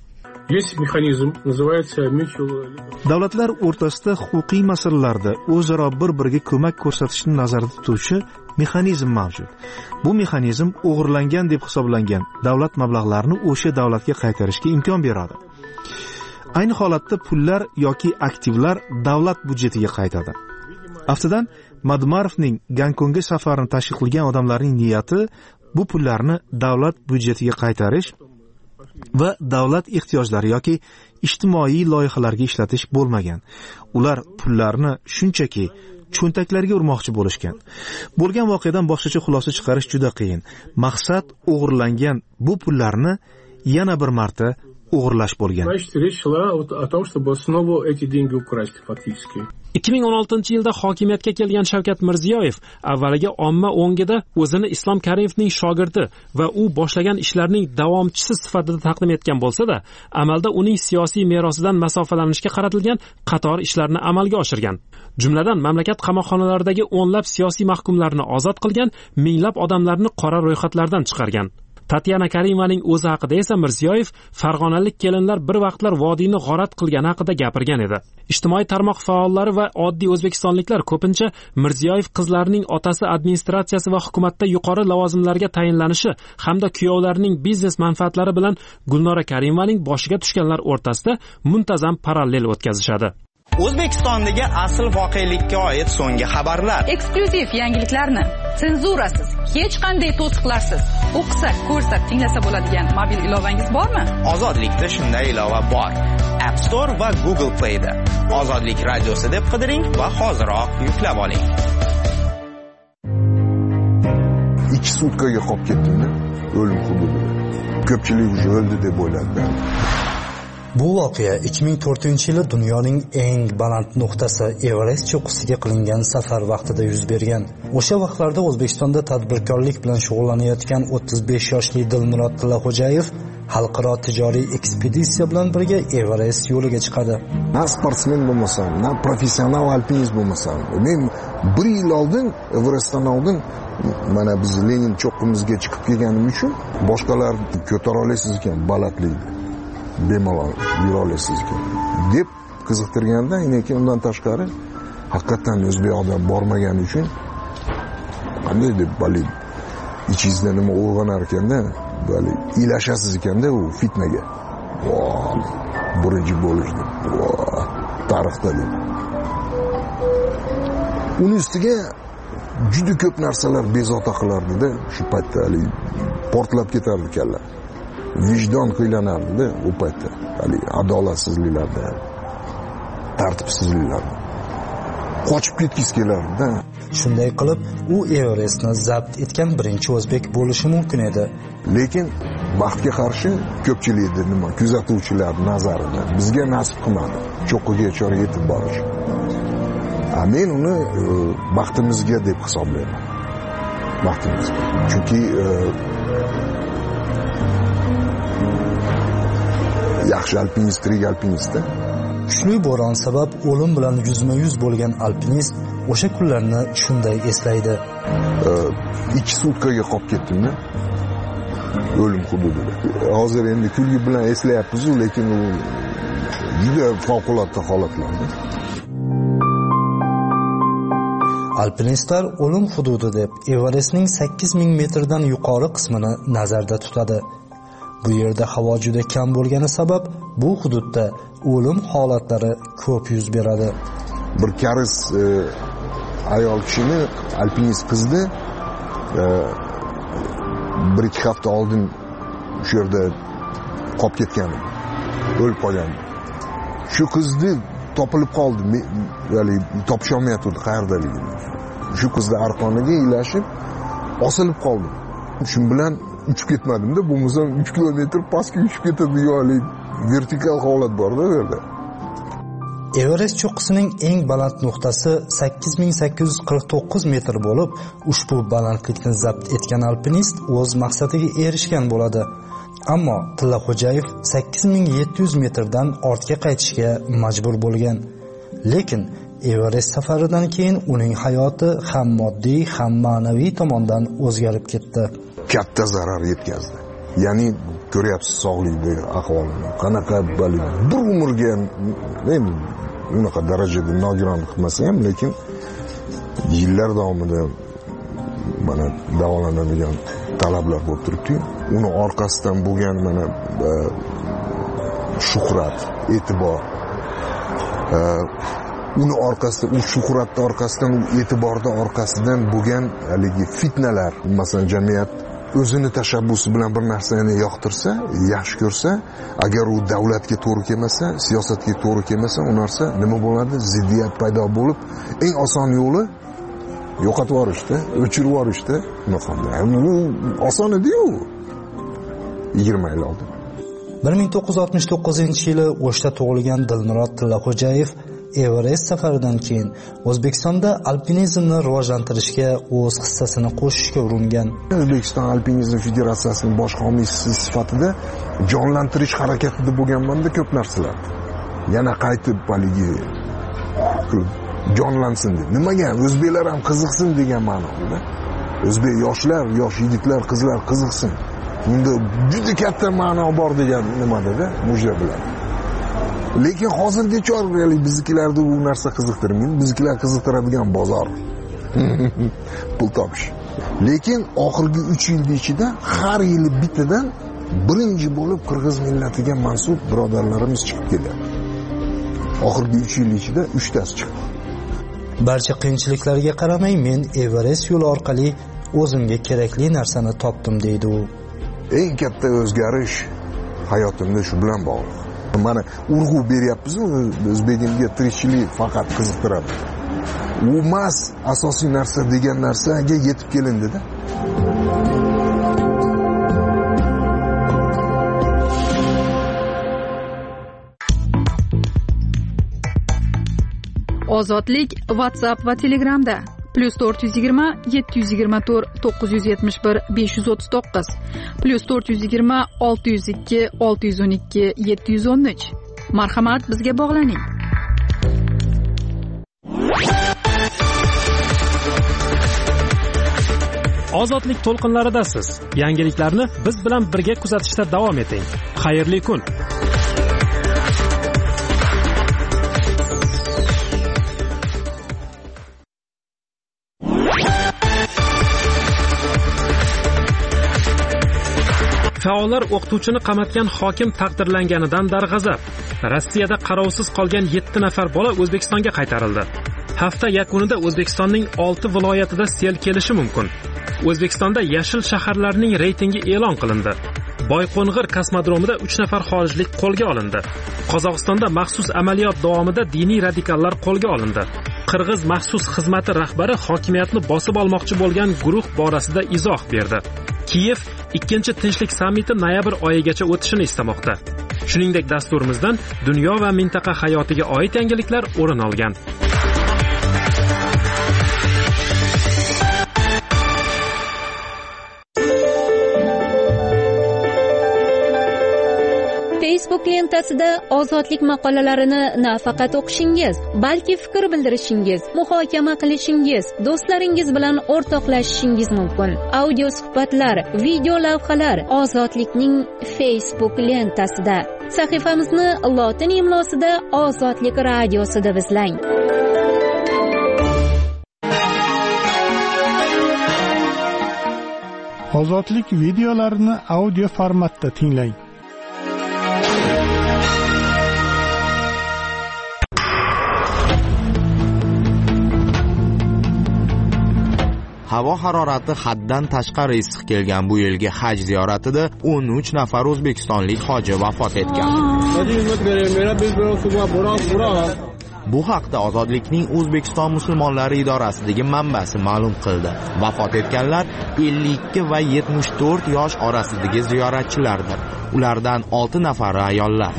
Davlatlar o'rtasida huquqiy masalalarda o'zaro bir-biriga ko'mak ko'rsatishni nazarda tutuvchi mexanizm mavjud. Bu mexanizm o'g'irlangan deb hisoblangan davlat mablag'larini o'sha davlatga qaytarishga imkon beradi. Ayni holatda pullar yoki aktivlar davlat budjetiga qaytadi. Aftidan Madumarovning Gonkongga safarini tashkil qilgan odamlarning niyati bu pullarni davlat budjetiga qaytarish va davlat ehtiyojlari yoki ijtimoiy loyihalarga ishlatish bo'lmagan. Ular pullarni shunchaki cho'ntaklariga urmoqchi bo'lishgan. Bo'lgan voqeadan boshqacha xulosa chiqarish juda qiyin. Maqsad o'g'irlangan bu pullarni yana bir marta o'g'irlash bo'lgan. 2016-yilda hokimiyatga kelgan Shavkat Mirziyoyev avvaliga omma o'ngida o'zini Islom Karimovning shogirdi va u boshlagan ishlarning davomchisi sifatida taqdim etgan bo'lsa-da, amalda uning siyosiy merosidan masofalanishga qaratilgan qator ishlarni amalga oshirgan. Jumladan, mamlakat qamoqxonalaridagi o'nlab siyosiy mahkumlarni ozod qilgan, minglab odamlarni qora ro'yxatlardan chiqargan. Tatyana Karimovaning o'zi haqida esa Mirziyoyev farg'onalik kelinlar bir vaqtlar vodiyni g'arat qilgani haqida gapirgan edi. Ijtimoiy tarmoq faollari va oddiy o'zbekistonliklar ko'pincha Mirziyoyev qizlarining otasi administratsiyasi va hukumatda yuqori lavozimlarga tayinlanishi hamda kuyovlarining biznes manfaatlari bilan Gulnora Karimovaning boshiga tushganlar o'rtasida muntazam parallel o'tkazishadi. O'zbekistondagi asl voqelikka oid so'nggi xabarlar. Eksklyuziv yangiliklarni senzurasiz, hech qanday to'siqlarsiz o'qisa, ko'rsa, tinglasa bo'ladigan mobil ilovangiz bormi? Ozodlikda shunday ilova bor. App Store va Google Play da. Ozodlik radiosi deb qidiring va hoziroq yuklab oling. 2 sutkaga qolib ketdim-da, o'lim hududida. Ko'pchilik уже o'ldi deb o'yladi. Bu voqea 2004-yili dunyoning eng baland nuqtasi Everest cho'qqisiga qilingan safar vaqtida yuz bergan. O'sha vaqtlarda O'zbekistonda tadbirkorlik bilan shug'ullanayotgan 35 yoshli Dilmurod Tillaxo'jayev xalqaro tijoriy ekspeditsiya bilan birga Everest yo'liga chiqadi. Na sportsmen bo'lmasam, na professional alpinist bo'lmasam, men 1 yil oldin Everestdan oldin mana biz Lenin cho'qqimizga chiqib kelganim uchun boshqalar ko'tara olasiz ekan balandlikni. Bemalol yura olasiz deb qiziqtirganda, lekin undan tashqari haqiqatan o'zbek odam bormagani uchun qanday deb bali ichingizda nima uyg'onar ekanda, bali ilashasiz ekanda u fitnaga. Birinchi bo'lishdi. Tarixda deb. Uning ustiga juda ko'p narsalar bezovta qilardi-da, shu paytda portlab ketardi kalla. Vijdon qiynanardi u paytda. Adolatsizliklarda, tartibsizliklarda. Qochib ketgisi kelardi-da. Shunday qilib, u Everestni zabt etgan birinchi o'zbek bo'lishi mumkin edi. Lekin baxtga qarshi ko'pchilikda kuzatuvchilar nazarida bizga nasib qilmadi. Cho'qqiga yetib borish. Men uni baxtimizga deb hisoblayman. Baxtimizga. Chunki yaxshi alpinist, tirik alpinistda. Kuchli bo'ron sabab o'lim bilan yuzma-yuz bo'lgan alpinist o'sha kunlarni shunday eslaydi. 2 sutkaga qolib ketdim-da. O'lim hududida. Hozir endi kulgi bilan eslayapmiz, lekin u juda favqulodda holatlarda. Alpinistlar o'lim hududi deb Everestning 8000 metrdan yuqori qismini nazarda tutadi. Bu yerda havo juda kam bo'lgani sabab bu hududda o'lim holatlari ko'p yuz beradi. Bir kariz ayol kishini alpinist qizni 1-2 hafta oldin shu yerda qolib ketgan, o'lib qolgan. Shu qizni topilib qoldi, ya'ni topisha olmayotdi qayerdaligini. Shu qizni arqoniga ilashib osilib qoldim. Shu bilan uchib ketmadim-da, bo'lmasa 3 kilometr pastga uchib ketadi, yo'li vertikal holat bor-da bu yerda. Everest cho'qqisining eng baland nuqtasi 8849 metr bo'lib, ushbu balandlikni zabt etgan alpinist o'z maqsadiga erishgan bo'ladi. Ammo Tillaxo'jayev 8700 metrdan ortga qaytishga majbur bo'lgan. Lekin Everest safaridan keyin uning hayoti ham moddiy, ham ma'naviy tomondan o'zgarib ketdi. Katta zarar yetkazdi. Ya'ni ko'ryapsiz sog'lig'idagi ahvolini. Qanaqa bir umrga unaqa darajada nogiron qilmasa ham, lekin yillar davomida mana davolanadigan talablar bo'lib turibdi. Uni orqasidan bo'lgan mana shuhrat, e'tibor, uni orqasidan, u shuhratning orqasidan, u e'tiborning orqasidan bo'lgan haligi fitnalar, masalan jamiyat o'zini tashabbusi bilan bir narsani yoqtirsa, yaxshi ko'rsa, agar u davlatga to'g'ri kelmasa, siyosatga to'g'ri kelmasa, u narsa nima bo'ladi? Ziddiyat paydo bo'lib, eng oson yo'li yo'qotib yuborishda, o'chirib yuborishda. Bu oson edi-yu. 20 yil oldin. 1969-yili O'shda tug'ilgan Dilmurod Tillaxo'jayev Everest safaridan keyin O'zbekistonda alpinizmni rivojlantirishga o'z hissasini qo'shishga uringan. O'zbekiston Alpinizm Federatsiyasining bosh homiysi sifatida jonlantirish harakatida bo'lganman-da ko'p narsalar. Yana qaytib haligi jonlansin deb. Nimaga? O'zbeklar ham qiziqsin degan ma'noda. O'zbek yoshlar, yosh yigitlar, qizlar qiziqsin. Bunda juda katta ma'no bor degan nimada-da, mujra bilan. Lekin hozirgi chorali biznikilarda bu narsa qiziqtirmaydi. Biznikilar qiziqtiradigan bozor. Pul topish. Lekin oxirgi 3 yil ichida har yili bittadan birinchi bo'lib qirg'iz millatiga mansub birodarlarimiz chiqib kelyapti. Oxirgi 3 yil ichida 3 tasi chiqdi. Barcha qiyinchiliklarga qaramay men Everest yo'li orqali o'zimga kerakli narsani topdim deydi u. Eng katta o'zgarish hayotimda shu bilan bog'liq. Mana urg'u beryapmiz, o'zbegimga tirikchilik faqat qiziqtiradi. U emas asosiy narsa degan narsaga yetib kelindi-da. Ozodlik WhatsApp va Telegramda +420 724 971 539 +420 602 612 713. Marhamat, bizga bog'laning. Ozodlik to'lqinlaridasiz. Yangiliklarni biz bilan birga kuzatishda davom eting. Xayrli kun. Faollar o'qituvchini qamatgan hokim taqdirlanganidan darg'azab. Rossiyada qarovsiz qolgan 7 nafar bola O'zbekistonga qaytarildi. Hafta yakunida O'zbekistonning 6 viloyatida sel kelishi mumkin. O'zbekistonda yashil shaharlarning reytingi e'lon qilindi. Boyqo'ng'ir kosmodromida 3 nafar xorijlik qo'lga olindi. Qozog'istonda maxsus amaliyot davomida diniy radikallar qo'lga olindi. Qirg'iz maxsus xizmati rahbari hokimiyatni bosib olmoqchi bo'lgan guruh borasida izoh berdi. Kiyev ikkinchi tinchlik sammiti noyabr oyigacha o'tishini istamoqda. Shuningdek, dasturimizdan dunyo va mintaqa hayotiga oid yangiliklar o'rin olgan. Facebook lentasida ozodlik maqolalarini nafaqat o'qishingiz, balki fikr bildirishingiz, muhokama qilishingiz, do'stlaringiz bilan o'rtoqlashishingiz mumkin. Audio suhbatlar, video lavhalar ozodlikning Facebook lentasida. Sahifamizni lotin imlosida Ozodlik radiosi deb izlang. Ozodlik videolarini audio formatda tinglang. Havo harorati haddan tashqari issiq kelgan bu yilgi haj ziyoratida 13 nafar o'zbekistonlik hoji vafot etgan. Bu haqda Ozodlikning O'zbekiston musulmonlari idorasidagi manbasi ma'lum qildi. Vafot etganlar 52 va 74 yosh orasidagi ziyoratchilardir. Ulardan 6 nafari ayollar.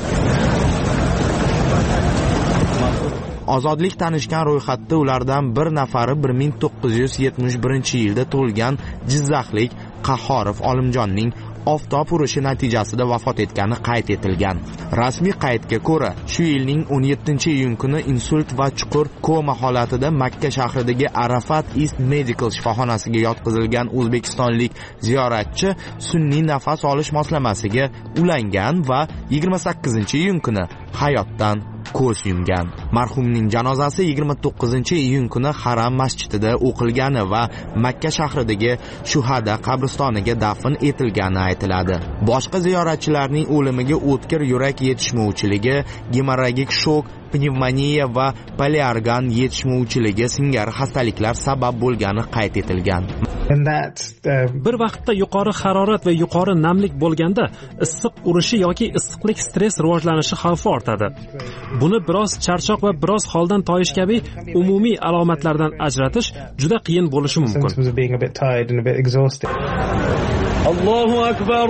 Ozodlik tanishgan ro'yxatda ulardan bir nafari 1971-yilda tug'ilgan Jizzaxlik Qahhorov Olimjonning oftob urishi natijasida vafot etgani qayd etilgan. Rasmiy qaydga ko'ra, shu yilning 17-iyun kuni insult va chuqur koma holatida Makka shahridagi Arafat East Medical shifoxonasiga yotqizilgan o'zbekistonlik ziyoratchi sun'iy nafas olish moslamasiga ulangan va 28-iyun kuni hayotdan ko'z yumgan. Marhumning janozasi 29-iyun kuni Haram masjidida o'qilgani va Makka shahridagi Shuhada qabristoniga dafn etilgani aytiladi. Boshqa ziyoratchilarning o'limiga o'tkir yurak yetishmovchiligi, gemorragik shok, pnevmoniya va poliorgan yetishmovchiligi singari xastaliklar sabab bo'lgani qayd etilgan. Bir vaqtda yuqori harorat va yuqori namlik bo'lganda issiq urishi yoki issiqlik stress rivojlanishi xavfi ortadi. Buni biroz charchoq va biroz holdan toyish kabi umumiy alomatlardan ajratish juda qiyin bo'lishi mumkin. Allohu akbar.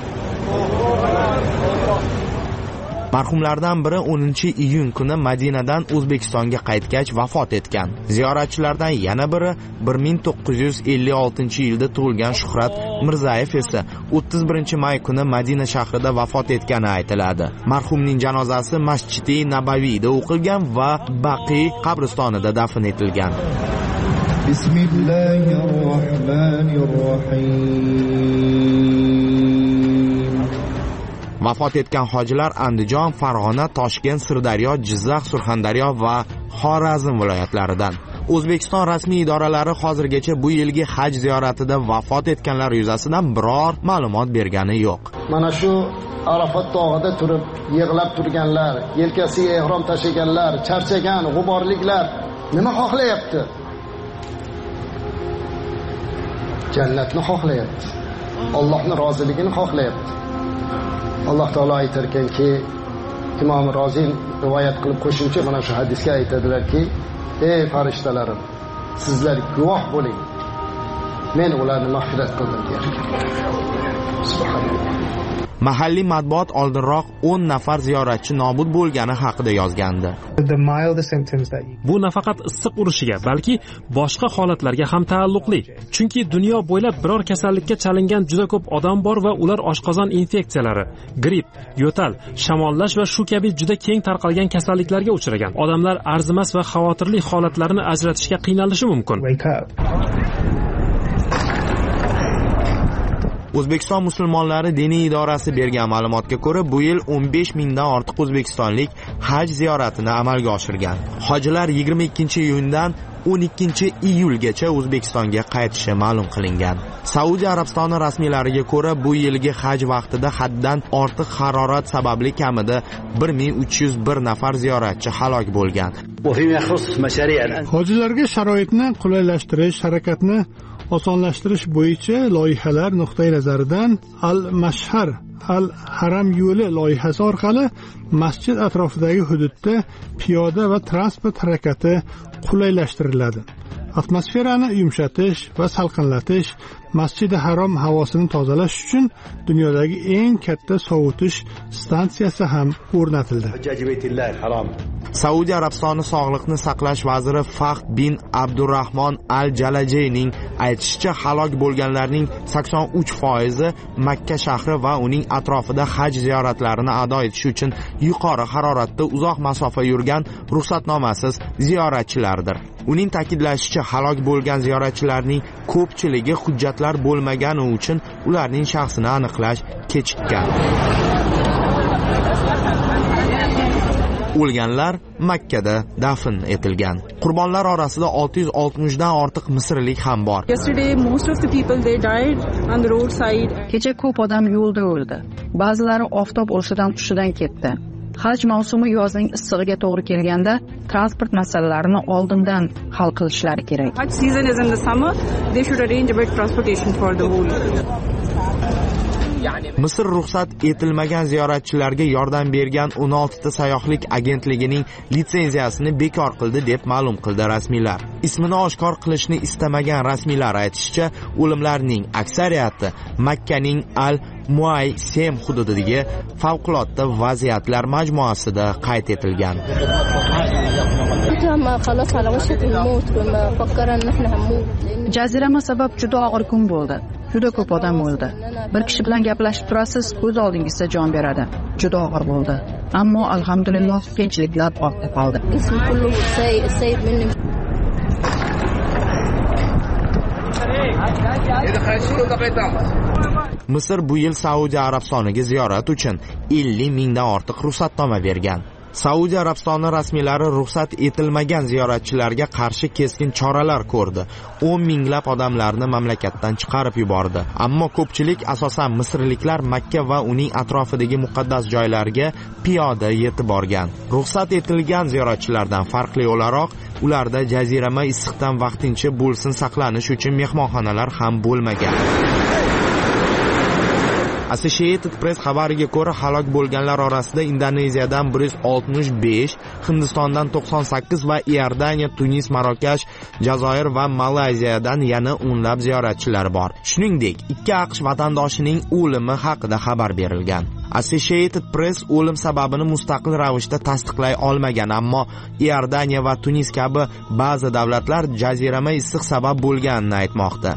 Marhumlardan biri 10-iyun kuni Madinadan O'zbekistonga qaytgach vafot etgan. Ziyoratchilardan yana biri 1956-yilda tug'ilgan Shuhrat Mirzayev esa 31-may kuni Madina shahrida vafot etgani aytiladi. Marhumning janozasi Masjid-i Nabaviyda o'qilgan va Baqi qabristonida dafn etilgan. Bismillahirrohmanirrohim. Vafot etgan hojilar Andijon, Farg'ona, Toshkent, Sirdaryo, Jizzax, Surxondaryo va Xorazm viloyatlaridan. O'zbekiston rasmiy idoralari hozirgacha bu yilgi haj ziyoratida vafot etganlar yuzasidan biror ma'lumot bergani yo'q. Mana shu Arafat tog'ida turib yig'lab turganlar, yelkasiga ehrom tashiganlar, charchagan g'uborliklar nima xohlayapti? Jannatni xohlayapti. Allohning roziligini xohlayapti. Alloh taolo aytar ekanki, Imom Roziy rivoyat qilib qo'shimcha mana shu hadisga aytadilarki, ey farishtalarim, sizlar guvoh bo'ling. Men ularni mag'firat qildim der. Subhanalloh. Mahalliy matbuot oldinroq 10 nafar ziyoratchi nobud bo'lgani haqida yozgandi. Bu nafaqat issiq urishiga, balki boshqa holatlarga ham taalluqli. Chunki dunyo bo'ylab biror kasallikka chalingan juda ko'p odam bor va ular oshqozon infeksiyalari, gripp, yo'tal, shamollash va shu kabi juda keng tarqalgan kasalliklarga uchragan. Odamlar arzimas va xavotirli holatlarni ajratishga qiynalishi mumkin. O'zbekiston musulmonlari diniy idorasi bergan ma'lumotga ko'ra, bu yil 15 mingdan ortiq o'zbekistonlik haj ziyoratini amalga oshirgan. Hojilar 22-iyundan 12-iyulgacha O'zbekistonga qaytishi ma'lum qilingan. Saudiya Arabistoni rasmiylariga ko'ra, bu yilgi haj vaqtida haddan ortiq harorat sababli kamida 1301 nafar ziyoratchi halok bo'lgan. Hojilarga sharoitni qulaylashtirish, harakatni osonlashtirish bo'yicha loyihalar nuqtai nazaridan Al-Mashhar Al-Haram yo'li loyihasi orqali masjid atrofidagi hududda piyoda va transport harakati qulaylashtiriladi. Atmosferani yumshatish va salqinlatish, Masjid Harom havosini tozalash uchun dunyodagi eng katta sovutish stansiyasi ham o'rnatildi. Saudiya Arabistoni Sog'liqni saqlash vaziri Fahd bin Abdurrahmon Al-Jalajeyning aytishicha, halok bo'lganlarning 83% Makka shahri va uning atrofida haj ziyoratlarini ado etish uchun yuqori haroratda uzoq masofa yurgan ruxsatnomasiz ziyoratchilardir. Uning ta'kidlashicha, halok bo'lgan ziyoratchilarning ko'pchiligi hujjatlar bo'lmagani uchun ularning shaxsini aniqlash kechikkan. O'lganlar Makkada dafn etilgan. Qurbonlar orasida 660 dan ortiq misrlik ham bor. Kecha ko'p odam yo'lda o'ldi. Ba'zilari oftob urishidan hushidan ketdi. Haj mavsumi yozning issig'iga to'g'ri kelganda transport masalalarini oldindan hal qilishlari kerak. Haj season is in the summer, they should arrange a bit transportation for the whole. Misr ruxsat etilmagan ziyoratchilarga yordam bergan 16 ta sayyohlik agentligining litsenziyasini bekor qildi deb ma'lum qildi rasmiylar. Ismini oshkor qilishni istamagan rasmiylar aytishicha, o'limlarning aksariyati Makkaning Al-Muaysem hududidagi favqulodda vaziyatlar majmuasida qayd etilgan. Jazirama sabab juda og'ir kun bo'ldi. Juda ko'p odam o'ldi. Bir kishi bilan gaplashib turasiz, ko'z oldingizda jon beradi. Juda og'ir bo'ldi. Ammo alhamdulillah qiyinchiliklar ortda qoldi. Misr bu yil Saudiya Arabistoniga ziyorat uchun 50 mingdan ortiq ruxsatnoma bergan. Saudiya Arabistoni rasmiylari ruxsat etilmagan ziyoratchilarga qarshi keskin choralar ko'rdi. 10 minglab odamlarni mamlakatdan chiqarib yubordi. Ammo ko'pchilik, asosan misrliklar, Makka va uning atrofidagi muqaddas joylarga piyoda yetib borgan. Ruxsat etilgan ziyoratchilardan farqli o'laroq, ularda jazirama issiqdan vaqtincha bo'lsin saqlanish uchun mehmonxonalar ham bo'lmagan. Associated Press xabariga ko'ra, halok bo'lganlar orasida Indoneziyadan 165, Hindistondan 98 va Iordaniya, Tunis, Marokash, Jazoir va Malayziyadan yana o'nlab ziyoratchilar bor. Shuningdek, 2 AQSh vatandoshining o'limi haqida xabar berilgan. Associated Press o'lim sababini mustaqil ravishda tasdiqlay olmagan, ammo Iordaniya va Tunis kabi ba'zi davlatlar jazirama issiq sabab bo'lganini aytmoqda.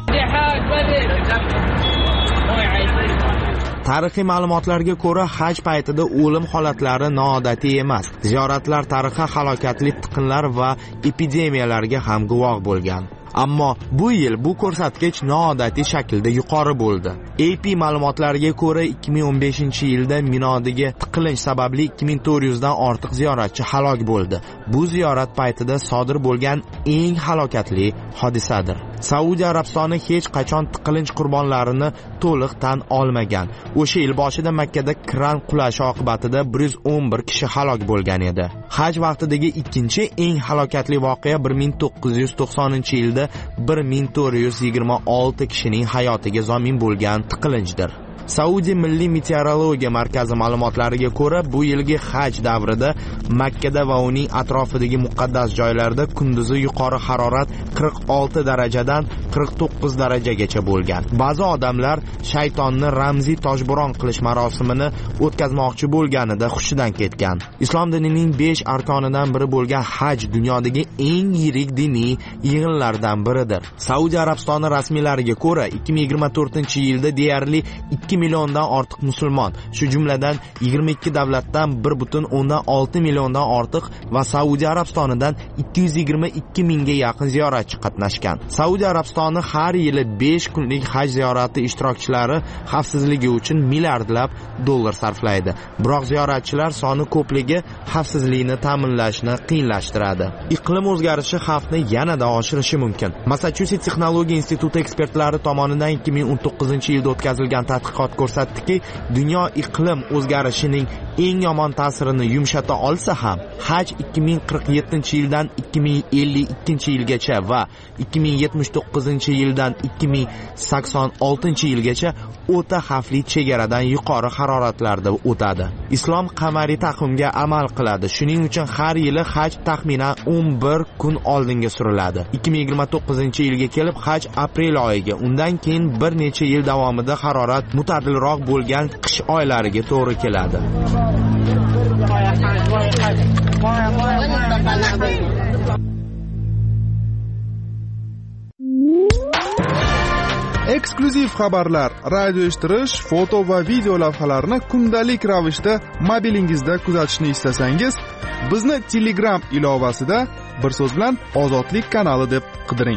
Tarixiy ma'lumotlarga ko'ra, haj paytida o'lim holatlari noodatiy emas. Ziyoratlar tarixi halokatli tiqinlar va epidemiyalarga ham guvoh bo'lgan. Ammo bu yil bu ko'rsatkich noodatiy shaklda yuqori bo'ldi. AP ma'lumotlariga ko'ra, 2015-yilda Minodagi tiqilinch sababli 2400 dan ortiq ziyoratchi halok bo'ldi. Bu ziyorat paytida sodir bo'lgan eng halokatli hodisadir. Saudiya Arabistoni hech qachon tiqilinch qurbonlarini to'liq tan olmagan. O'sha yil boshida Makkada kran qulashi oqibatida 111 kishi halok bo'lgan edi. Haj vaqtidagi ikkinchi eng halokatli voqea 1990-yilda 1426 kishining hayotiga zomin bo'lgan tiqilinchdir. Saudiya Milliy meteorologiya markazi ma'lumotlariga ko'ra, bu yilgi haj davrida Makkada va uning atrofidagi muqaddas joylarda kunduzi yuqori harorat 46 darajadan 49 darajagacha bo'lgan. Ba'zi odamlar shaytonni ramziy toshbo'ron qilish marosimini o'tkazmoqchi bo'lganida hushidan ketgan. Islom dinining 5 arkonidan biri bo'lgan haj dunyodagi eng yirik diniy yig'inlardan biridir. Saudiya Arabistoni rasmiylariga ko'ra, 2024-yilda deyarli 2 milliondan ortiq musulmon, shu jumladan 22 davlatdan 1,6 milliondan ortiq va Saudiya Arabistonidan 222 mingga yaqin ziyoratchi qatnashgan. Saudiya Arabistoni har yili 5 kunlik haj ziyorati ishtirokchilari xavfsizligi uchun milliardlab dollar sarflaydi. Biroq ziyoratchilar soni ko'pligi xavfsizlikni ta'minlashni qiyinlashtiradi. Iqlim o'zgarishi xavfni yanada oshirishi mumkin. Massachusetts Texnologiya instituti ekspertlari tomonidan 2019-yilda o'tkazilgan tadqiqot ko'rsatdiki, dunyo iqlim o'zgarishining eng yomon ta'sirini yumshata olsa ham, haj 2047-yildan 2052-yilgacha va 2079-yildan 2086-yilgacha o'ta xavfli chegaradan yuqori haroratlarda o'tadi. Islom qamariy taqvimga amal qiladi. Shuning uchun har yili haj taxminan 11 kun oldinga suriladi. 2029-yilga kelib haj aprel oyiga, undan keyin bir necha yil davomida harorat mutadilroq bo'lgan qish oylariga to'g'ri keladi. Eksklyuziv xabarlar, radio eshittirish, foto va video lavhalarni kundalik ravishda mobilingizda kuzatishni istasangiz, bizni Telegram ilovasida bir so'z bilan Ozodlik kanali deb qidiring.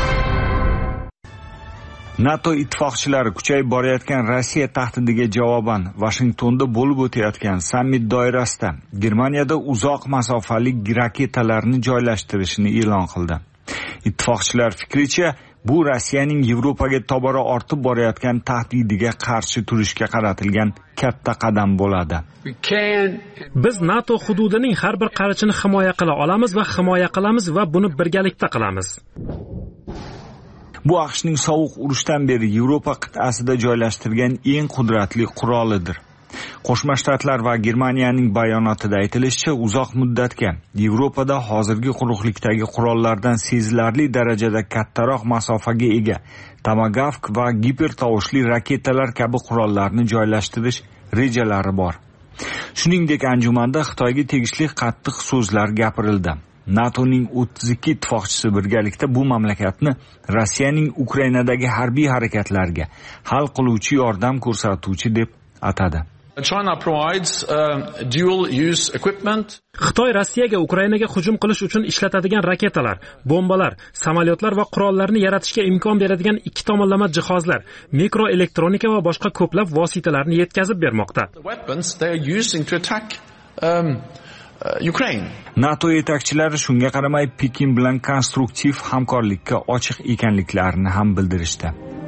NATO ittifoqchilari kuchayib borayotgan Rossiya tahdidiga javoban Washingtonda bo'lib o'tayotgan sammit doirasida Germaniyada uzoq masofali raketalarni joylashtirishini e'lon qildi. Ittifoqchilar fikricha, bu Rossiyaning Yevropaga tobora ortib borayotgan tahdidiga qarshi turishga qaratilgan katta qadam bo'ladi. Biz NATO hududining har bir qarichini himoya qila olamiz va himoya qilamiz va buni birgalikda qilamiz. Bu AQShning sovuq urushdan beri Yevropa qit'asida joylashtirgan eng qudratli qurolidir. Qo'shma Shtatlar va Germaniyaning bayonotida aytilishicha, uzoq muddatga Yevropada hozirgi quruqlikdagi qurollardan sezilarli darajada kattaroq masofaga ega Tomahawk va gipertovushli raketalar kabi qurollarni joylashtirish rejalari bor. Shuningdek, anjumanda Xitoyga tegishli qattiq so'zlar gapirildi. NATOning 32 ittifoqchisi birgalikda bu mamlakatni Rossiyaning Ukrainadagi harbiy harakatlarga hal qiluvchi yordam ko'rsatuvchi deb atadi. China provides dual use equipment. Xitoy Rossiyaga Ukrainaga hujum qilish uchun ishlatadigan raketalar, bombalar, samolyotlar va qurollarni yaratishga imkon beradigan ikki tomonlama jihozlar, mikroelektronika va boshqa ko'plab vositalarni yetkazib bermoqda. NATO yetakchilari shunga qaramay Pekin bilan konstruktiv hamkorlikka ochiq ekanliklarini ham bildirishdi.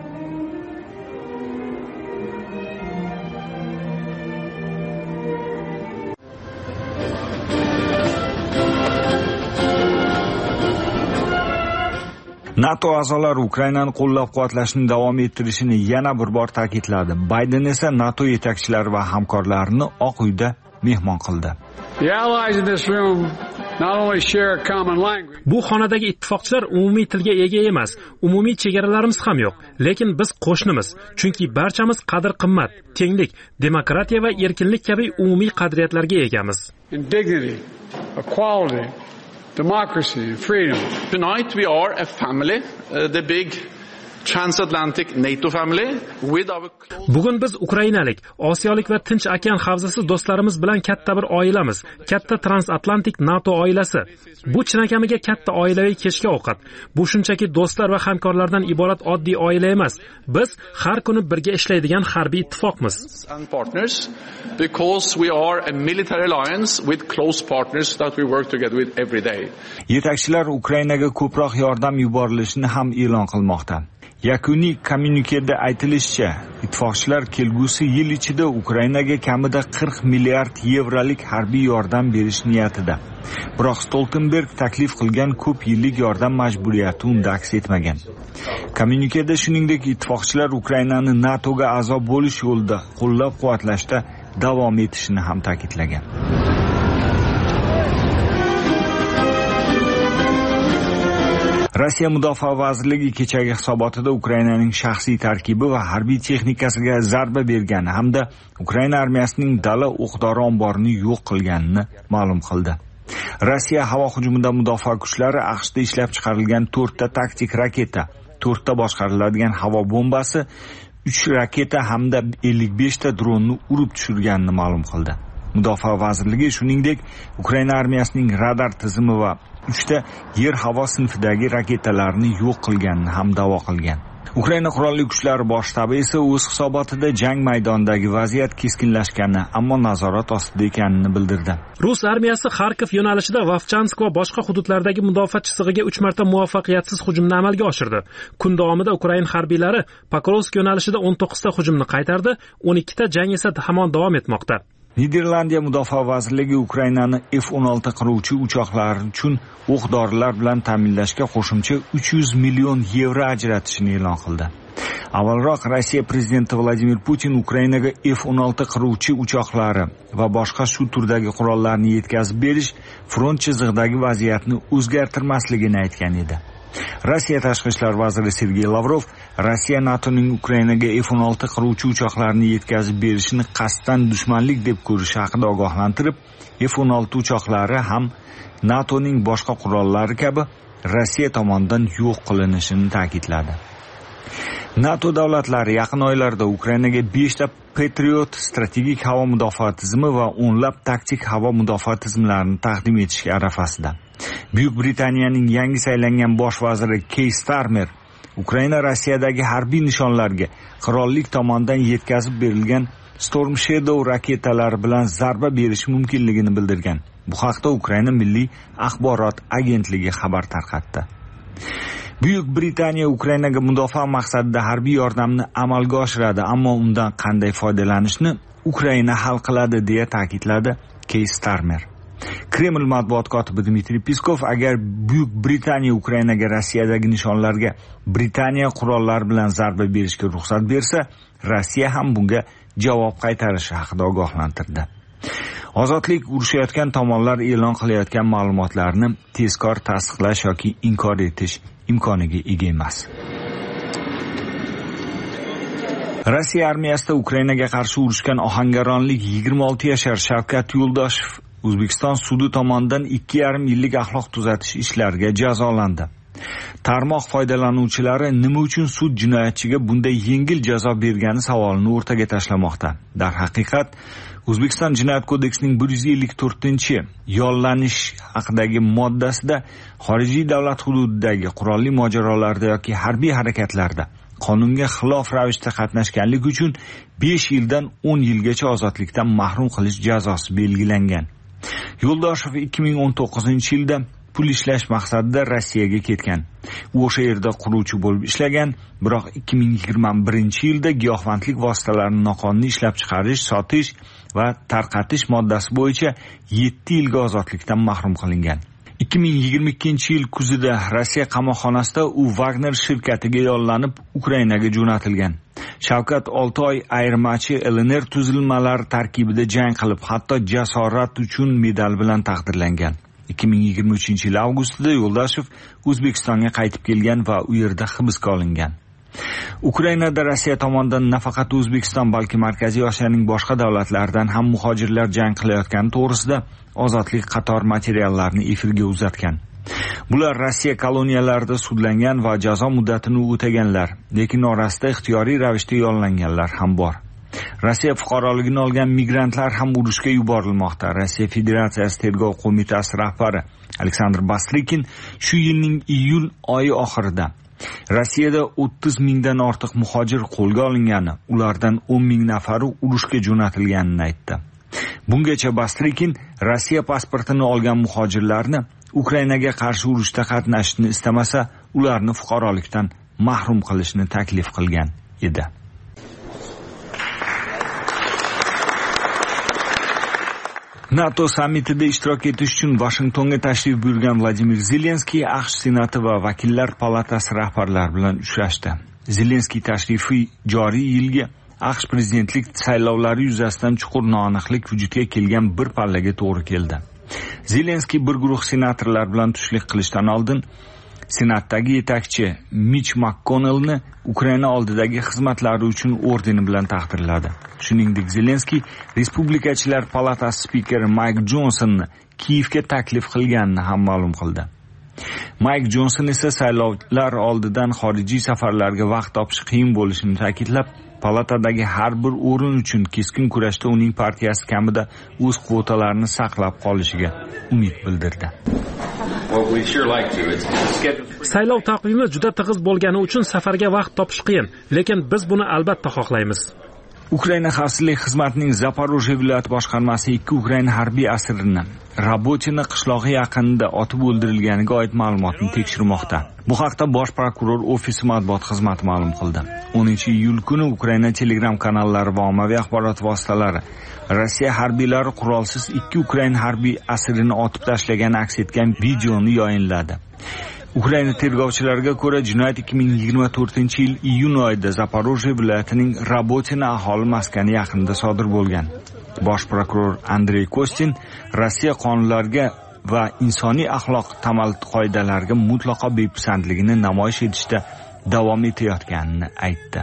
NATO a'zolari Ukrainani qo'llab-quvvatlashni davom ettirishini yana bir bor ta'kidladi. Bayden esa NATO yetakchilari va hamkorlarini Oq uyda mehmon qildi. Bu xonadagi ittifoqchilar umumiy tilga ega emas, umumiy chegaralarimiz ham yo'q, lekin biz qo'shnimiz, chunki barchamiz qadr-qimmat, tenglik, demokratiya va erkinlik kabi umumiy qadriyatlarga egamiz. Democracy and freedom. Tonight we are a family, the big transatlantic NATO family with our Bugun biz Ukrainalik, Osiyolik va Tinch okean havzasi do'stlarimiz bilan katta bir oilamiz, katta transatlantik NATO oilasi. Bu chinakamiga katta oilaviy kechki ovqat. Bu shunchaki do'stlar va hamkorlardan iborat oddiy oila emas. Biz har kuni birga ishlaydigan harbiy ittifoqmiz. And partners because we are a military alliance with close partners that we work together with every day. Yetakchilar Ukrainaga ko'proq yordam yuborilishini ham e'lon qilmoqda. Yakuniy kommunikeda aytilishicha, ittifoqchilar kelgusi yil ichida Ukrainaga kamida 40 milliard yevrolik harbiy yordam berish niyatida. Biroq Stoltenberg taklif qilgan ko'p yillik yordam majburiyati unda aks etmagan. Kommunikeda shuningdek ittifoqchilar Ukrainani NATOga a'zo bo'lish yo'lida qo'llab-quvvatlashda davom etishini ham ta'kidlagan. Rossiya Mudofaa vazirligi kechagi hisobotida Ukrainaning shaxsiy tarkibi va harbiy texnikasiga zarba bergani hamda Ukraina armiyasining dala o'q-dori omborini yo'q qilganini ma'lum qildi. Rossiya havo hujumida mudofaa kuchlari AQShda ishlab chiqarilgan 4 ta taktik raketa, 4 ta boshqariladigan havo bombasi, 3 raketa hamda 55 ta dronni urib tushirganini ma'lum qildi. Mudofaa vazirligi shuningdek Ukraina armiyasining radar tizimi va 3 ta yer-havo sinfidagi raketalarni yo'q qilganini ham da'vo qilgan. Ukraina qurolli kuchlari bosh shtabi esa o'z hisobotida jang maydonidagi vaziyat keskinlashganini, ammo nazorat ostida ekanini bildirdi. Rus armiyasi Xarkov yo'nalishida Vovchansk va boshqa hududlardagi mudofaa chizig'iga 3 marta muvaffaqiyatsiz hujumni amalga oshirdi. Kun davomida Ukraina harbiylari Pokrovsk yo'nalishida 19 ta hujumni qaytardi, 12 ta jang esa hamon davom etmoqda. Niderlandiya mudofaa vazirligi Ukrainani F-16 qiruvchi uchoqlar uchun o'q-dorilar bilan ta'minlashga qo'shimcha 300 million yevro ajratishini e'lon qildi. Avvalroq Rossiya prezidenti Vladimir Putin Ukrainaga F-16 qiruvchi uchoqlari va boshqa shu turdagi qurollarni yetkazib berish front chizig'idagi vaziyatni o'zgartirmasligini aytgan edi. Rossiya tashqi ishlar vaziri Sergey Lavrov Rossiya NATOning Ukrainaga F-16 qiruvchi uchoqlarni yetkazib berishini qasddan dushmanlik deb ko'rishi haqida ogohlantirib, F-16 uchoqlari ham NATOning boshqa qurollari kabi Rossiya tomonidan yo'q qilinishini ta'kidladi. NATO davlatlari yaqin oylarda Ukrainaga 5 ta Patriot strategik havo mudofaa tizimi va o'nlab taktik havo mudofaa tizimlarini taqdim etishga arafasida. Buyuk Britaniyaning yangi saylangan bosh vaziri Keir Starmer Ukraina Rossiyadagi harbiy nishonlarga qirollik tomonidan yetkazib berilgan Storm Shadow raketalari bilan zarba berishi mumkinligini bildirgan. Bu haqda Ukraina milliy axborot agentligi xabar tarqatdi. Buyuk Britaniya Ukrainaga mudofaa maqsadida harbiy yordamni amalga oshiradi, ammo undan qanday foydalanishni Ukraina hal qiladi deya ta'kidladi Keir Starmer. Kreml matbuot kotibi Dmitriy Peskov agar Buyuk Britaniya Ukrainaga Rossiyadagi nishonlarga Britaniya qurollari bilan zarba berishga ruxsat bersa, Rossiya ham bunga javob qaytarishi haqida ogohlantirdi. Ozodlik urushayotgan tomonlar e'lon qilayotgan ma'lumotlarni tezkor tasdiqlash yoki inkor etish imkoniga ega emas. Rossiya armiyasida Ukrainaga qarshi urushgan ohangaronlik 26 yashar Shavkat Yo'ldoshev O'zbekiston sudi tomonidan 2,5 yillik axloq tuzatish ishlariga jazolandi. Tarmoq foydalanuvchilari nima uchun sud jinoyatchiga bunday yengil jazo bergani savolini o'rtaga tashlamoqda. Darhaqiqat, O'zbekiston Jinoyat kodeksining 154-yollanish haqidagi moddasida xorijiy davlat hududidagi qurolli mojarolarda yoki harbiy harakatlarda qonunga xilof ravishda qatnashganlik uchun 5 yildan 10 yilgacha ozodlikdan mahrum qilish jazosi belgilangan. Yo'ldoshev 2019-yilda pul ishlash maqsadida Rossiyaga ketgan. U o'sha yerda quruvchi bo'lib ishlagan, biroq 2021-yilda giyohvandlik vositalarini noqonuniy ishlab chiqarish, sotish va tarqatish moddasi bo'yicha 7 yilga ozodlikdan mahrum qilingan. 2022-yil kuzida Rossiya qamoqxonasida u Wagner shirkatiga yollanib Ukrainaga jo'natilgan. Shavkat 6 oy ayirmachi LNR tuzilmalari tarkibida jang qilib, hatto jasorat uchun medal bilan taqdirlangan. 2023-yil avgustida Yo'ldoshev O'zbekistonga qaytib kelgan va u yerda hibsga olingan. Ukrainada Rossiya tomonidan nafaqat O'zbekiston, balki Markaziy Osiyoning boshqa davlatlaridan ham muhojirlar jang qilayotgani to'g'risida ozodlik qator materiallarni efirga uzatgan. Bular Rossiya koloniyalarida sudlangan va jazo muddatini o'taganlar, lekin orasida ixtiyoriy ravishda yollanganlar ham bor. Rossiya fuqaroligini olgan migrantlar ham urushga yuborilmoqda. Rossiya Federatsiyasi Tergov qo'mitasi rahbari Aleksandr Bastrikin shu yilning iyul oyi oxirida Rossiyada 30 mingdan ortiq muhojir qo'lga olingani, ulardan 10 ming nafari urushga jo'natilganini aytdi. Bungacha Bastrikin Rossiya pasportini olgan muhojirlarni Ukrainaga qarshi urushda qatnashishni istamasa, ularni fuqarolikdan mahrum qilishni taklif qilgan edi. NATO sammitida ishtirok etish uchun Washingtonga tashrif buyurgan Vladimir Zelenskiy AQSh Senati va Vakillar palatasi rahbarlari bilan uchrashdi. Zelenskiy tashrifi joriy yilgi AQSh prezidentlik saylovlari yuzasidan chuqur noaniqlik vujudga kelgan bir pallaga to'g'ri keldi. Zelenskiy bir guruh senatorlar bilan tushlik qilishdan oldin Senatdagi yetakchi Mitch McConnellni Ukraina oldidagi xizmatlari uchun ordeni bilan taqdirladi. Shuningdek, Zelenskiy Respublikachilar palatasi spikeri Mike Johnsonni Kiyevga taklif qilganini ham ma'lum qildi. Mike Johnson esa saylovlar oldidan xorijiy safarlarga vaqt topish qiyin bo'lishini ta'kidlab, palatadagi har bir o'rin uchun keskin kurashda uning partiyasi kamida o'z kvotalarini saqlab qolishiga umid bildirdi. Saylov taqvimi juda tig'iz bo'lgani uchun safarga vaqt topish qiyin, lekin biz buni albatta xohlaymiz. Ukraina xavfsizlik xizmatining Zaporojye viloyat boshqarmasi 2 Ukraina harbiy asirini Rabotina qishlog'i yaqinida otib o'ldirilganiga oid ma'lumotni tekshirmoqda. Bu haqda bosh prokuror ofisi matbuot xizmati ma'lum qildi. 10-iyul kuni Ukraina Telegram kanallari va ommaviy axborot vositalari Rossiya harbiylari qurolsiz 2 Ukraina harbiy asirini otib tashlagani aks etgan videoni yayinladi. Ukraina tergovchilariga ko'ra, jinoyat 2024-yil iyun oyida Zaporojye viloyatining Rabotina aholi maskani yaqinida sodir bo'lgan. Bosh prokuror Andrey Kostin Rossiya qonunlariga va insoniy axloq tamal qoidalariga mutlaqo bepisandligini namoyish etishda davom etayotganini aytdi.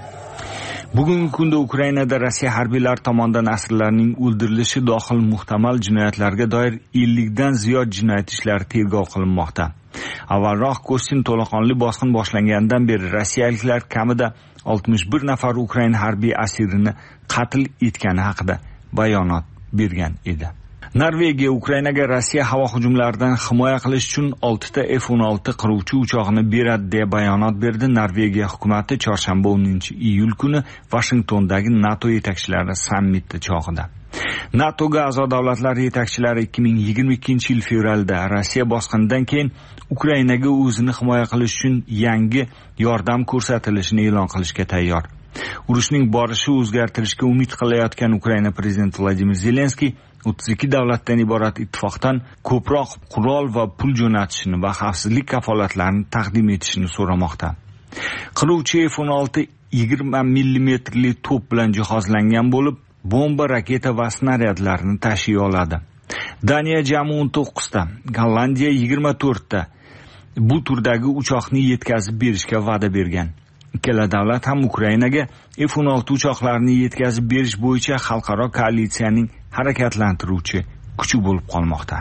Bugungi kunda Ukrainada Rossiya harbiylari tomonidan asirlarning o'ldirilishi dohil muhtamal jinoyatlarga doir 50 dan ziyod jinoyat ishlari tergov qilinmoqda. Avvalroq Kostin to'laqonli bosqin boshlangandan beri rossiyaliklar kamida 61 nafar Ukraina harbiy asirini qatl etgani haqida bayonot bergan edi. Norvegiya Ukrainaga Rossiya havo hujumlaridan himoya qilish uchun 6 ta F-16 qiruvchi uchoqni beradi deb bayonot berdi. Norvegiya hukumatı chorshanba 10-iyul kuni Washingtondagi NATO yetakchilari sammiti chog'ida. NATOga a'zo davlatlar yetakchilari 2022-yil fevralda Rossiya bosqinidan keyin Ukrainaga o'zini himoya qilish uchun yangi yordam ko'rsatilishini e'lon qilishga tayyor. Urushning borishi o'zgartirishga umid qilayotgan Ukraina prezidenti Vladimir Zelenskiy 32 davlatdan iborat ittifoqdan ko'proq qurol va pul jo'natishni va xavfsizlik kafolatlarini taqdim etishini so'ramoqda. Qiruvchi F-16 20 mm to'p bilan jihozlangan bo'lib, bomba, raketa va snaryadlarni tashiy oladi. Daniya jami 19 ta, Gollandiya 24 ta bu turdagi uchoqni yetkazib berishga va'da bergan. Ikkala davlat ham Ukrainaga F-16 uchoqlarini yetkazib berish bo'yicha xalqaro koalitsiyaning harakatlantiruvchi kuchi bo'lib qolmoqda.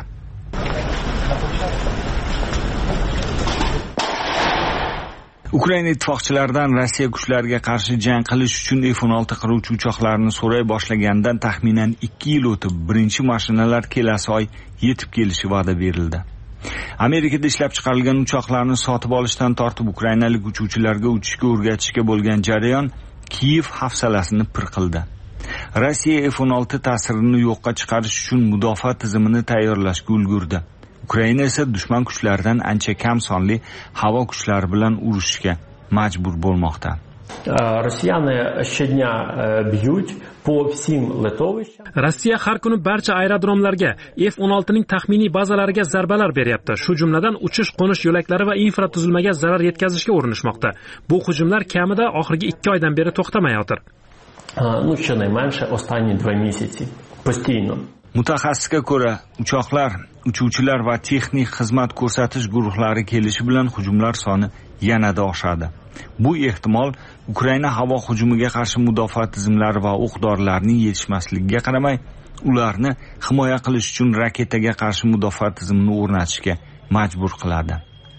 Ukraina ittifoqchilaridan Rossiya kuchlariga qarshi jang qilish uchun F-16 qiruvchi uchoqlarini so'ray boshlagandan taxminan 2 yil o'tib, birinchi mashinalar kelasi oy yetib kelishi va'da berildi. Amerikada ishlab chiqarilgan uchoqlarni sotib olishdan tortib ukrainalik uchuvchilarga uchishga o'rgatishga bo'lgan jarayon Kiyev hafsalasini pir qildi. Rossiya F-16 ta'sirini yo'qqa chiqarish uchun mudofaa tizimini tayyorlashga ulgurdi. Ukraina esa dushman kuchlaridan ancha kam sonli havo kuchlari bilan urushishga majbur bo'lmoqda. Rossiya har kuni barcha aerodromlarga, F-16 ning taxminiy bazalariga zarbalar beryapti. Shu jumladan uchish-qo'nish yo'laklari va infratuzilmaga zarar yetkazishga urinishmoqda. Bu hujumlar kamida oxirgi 2 oydan beri to'xtamayotir. Mutaxassisga ko'ra, uchoqlar, uchuvchilar va texnik xizmat ko'rsatish guruhlari kelishi bilan hujumlar soni yanada oshadi. Bu ehtimol Ukraina havo hujumiga qarshi mudofaa tizimlari va o'q-dorilarning yetishmasligiga qaramay, ularni himoya qilish uchun raketaga qarshi mudofaa tizimini o'rnatishga majbur qiladi.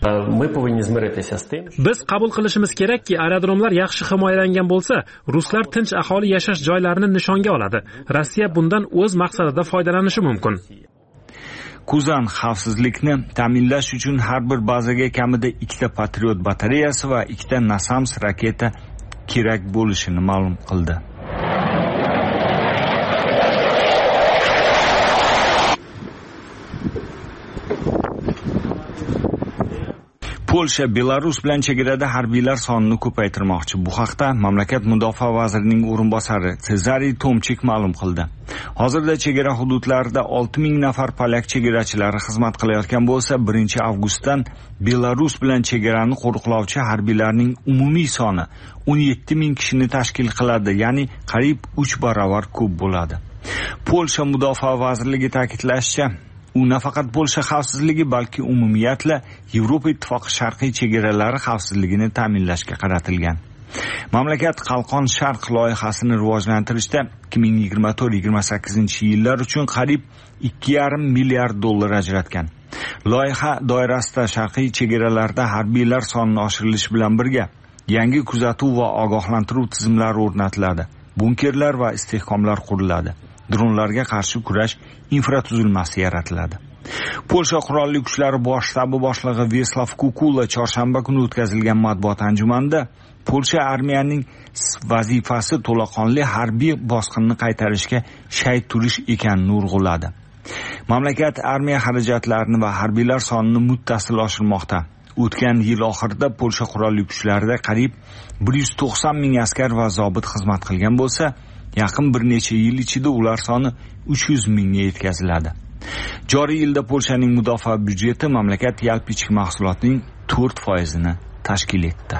Biz qabul qilishimiz kerakki, aerodromlar yaxshi himoyalangan bo'lsa, ruslar tinch aholi yashash joylarini nishonga oladi. Rossiya bundan o'z maqsadida foydalanishi mumkin. Kuzan xavfsizlikni ta'minlash uchun har bir bazaga kamida 2 ta Patriot batareyasi va 2 ta NASAMS raketa kerak bo'lishini ma'lum qildi. Polsha Belarus bilan chegarada harbiylar sonini ko'paytirmoqchi. Bu haqda mamlakat mudofaa vazirining o'rinbosari Cezary Tomchik ma'lum qildi. Hozirda chegara hududlarida 6000 nafar polyak chegarachilari xizmat qilayotgan bo'lsa, 1-avgustdan Belarus bilan chegarani qo'riqlovchi harbiylarning umumiy soni 17000 kishini tashkil qiladi, ya'ni qariyb 3 barobar ko'p bo'ladi. Polsha mudofaa vazirligi ta'kidlashicha, u nafaqat Polsha xavfsizligi, balki umumiyatla Yevropa ittifoqi sharqiy chegaralari xavfsizligini ta'minlashga qaratilgan. Mamlakat Qalqon Sharq loyihasini rivojlantirishda 2024-28-yillar uchun qariyb 2,5 milliard dollar ajratgan. Loyiha doirasida sharqiy chegaralarda harbiylar sonini oshirilishi bilan birga Yangi kuzatuv va ogohlantiruv tizimlari o'rnatiladi. Bunkerlar va istehkomlar quriladi. Dronlarga qarshi kurash infratuzilmasi yaratiladi. Polsha qurolli kuchlari bosh shtabi boshlig'i Veslav Kukula chorshanba kuni o'tkazilgan matbuot anjumanida Polsha armiyasining vazifasi to'laqonli harbiy bosqinni qaytarishga shay turish ekanini urg'uladi. Mamlakat armiya xarajatlarini va harbiylar sonini muttasil oshirmoqda. O'tgan yil oxirida Polsha qurolli kuchlarida qariyb 190 ming askar va zobit xizmat qilgan bo'lsa, yaqin bir necha yil ichida ular soni 300 mingga yetkaziladi. Joriy yilda Polshaning mudofaa byudjeti mamlakat yalpi ichki mahsulotining 4%ni tashkil etdi.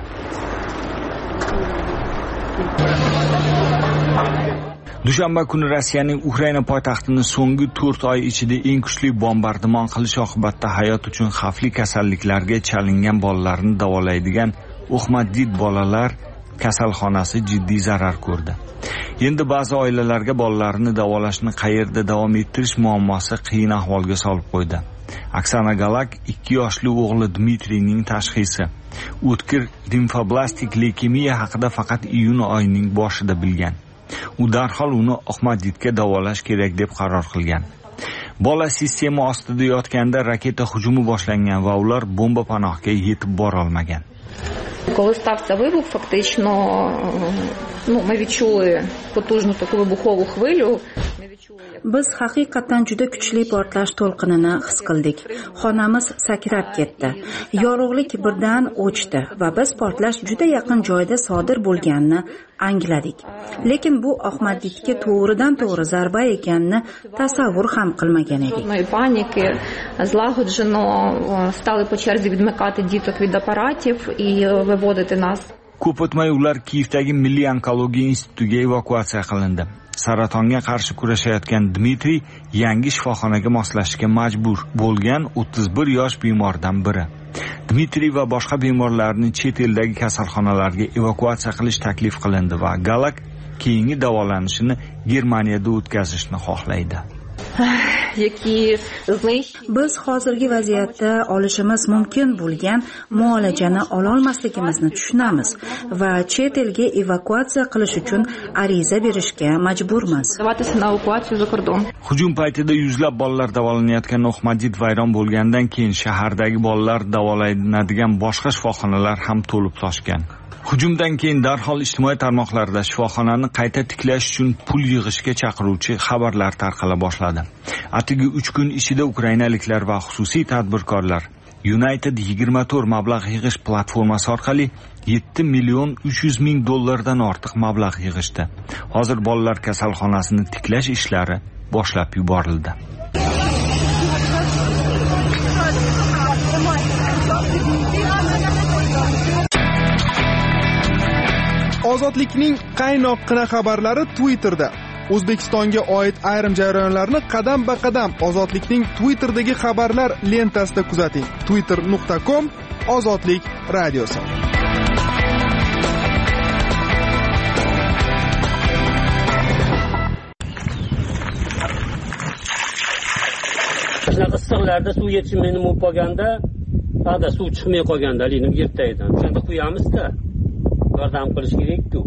Dushanba kuni Rossiyaning Ukraina poytaxtini so'nggi 4 oy ichida eng kuchli bombardimon qilish oqibatida hayot uchun xavfli kasalliklarga chalingan bolalarni davolaydigan Oxmaddit bolalar kasalxonasi jiddiy zarar ko'rdi. Endi ba'zi oilalarga bolalarini davolashni qayerda davom ettirish muammosi qiyin ahvolga solib qo'ydi. Oksana Galak 2 yoshli o'g'li Dmitriyning tashxisi o'tkir limfoblastik leykemiya haqida faqat iyun oyining boshida bilgan. U darhol uni Oxmadditga davolash kerak deb qaror qilgan. Bola sistema ostida yotganda raketa hujumi boshlangan va ular bomba panohiga yetib bora olmagan. Коли стався вибух, фактично, ми відчули потужну таку вибухову хвилю. Biz haqiqatan juda kuchli portlash to'lqinini his qildik. Xonamiz sakrab ketdi. Yorug'lik birdan o'chdi va biz portlash juda yaqin joyda sodir bo'lganini angladik. Lekin bu Oxmadditga to'g'ridan-to'g'ri zarba ekanini tasavvur ham qilmagan edik. Паніки, злагоджено стали по черзі відмикати діток від апаратів і виводити нас. Ko'p o'tmay ular Kiyevdagi Milliy onkologiya institutiga evakuatsiya qilindi. Saratonga qarshi kurashayotgan Dmitriy yangi shifoxonaga moslashishga majbur bo'lgan 31 yosh bemordan biri. Dmitriy va boshqa bemorlarni chet eldagi kasalxonalarga evakuatsiya qilish taklif qilindi va Galak keyingi davolanishini Germaniyada o'tkazishni xohlaydi. Biz hozirgi vaziyatda olishimiz mumkin bo'lgan muolajani ola olmasligimizni tushunamiz va chet elga evakuatsiya qilish uchun ariza berishga majburmiz. Hujum paytida yuzlab bolalar davolanayotgan Oxmaddit vayron bo'lgandan keyin shahardagi bolalar davolanadigan boshqa shifoxonalar ham to'lib toshgan. Hujumdan keyin darhol ijtimoiy tarmoqlarda shifoxonani qayta tiklash uchun pul yig'ishga chaqiruvchi xabarlar tarqala boshladi. Atigi 3 kun ichida ukrainaliklar va xususiy tadbirkorlar United 24 mablag' yig'ish platformasi orqali 7 million 300 ming dollardan ortiq mablag' yig'ishdi. Hozir bolalar kasalxonasini tiklash ishlari boshlab yuborildi. Ozodlikning qaynoqqina xabarlari Twitterda. O'zbekistonga oid ayrim jarayonlarni qadam-ba-qadam Ozodlikning Twitterdagi xabarlar lentasida kuzating. twitter.com/ozodlik radiosi. Shunaqa issiqlarda suv yetishmaydi bo'lib qolganda, hada suv chiqmay qolganda, lekin ertaydan shunda quyamiz-da. Yordam qilish kerak-ku.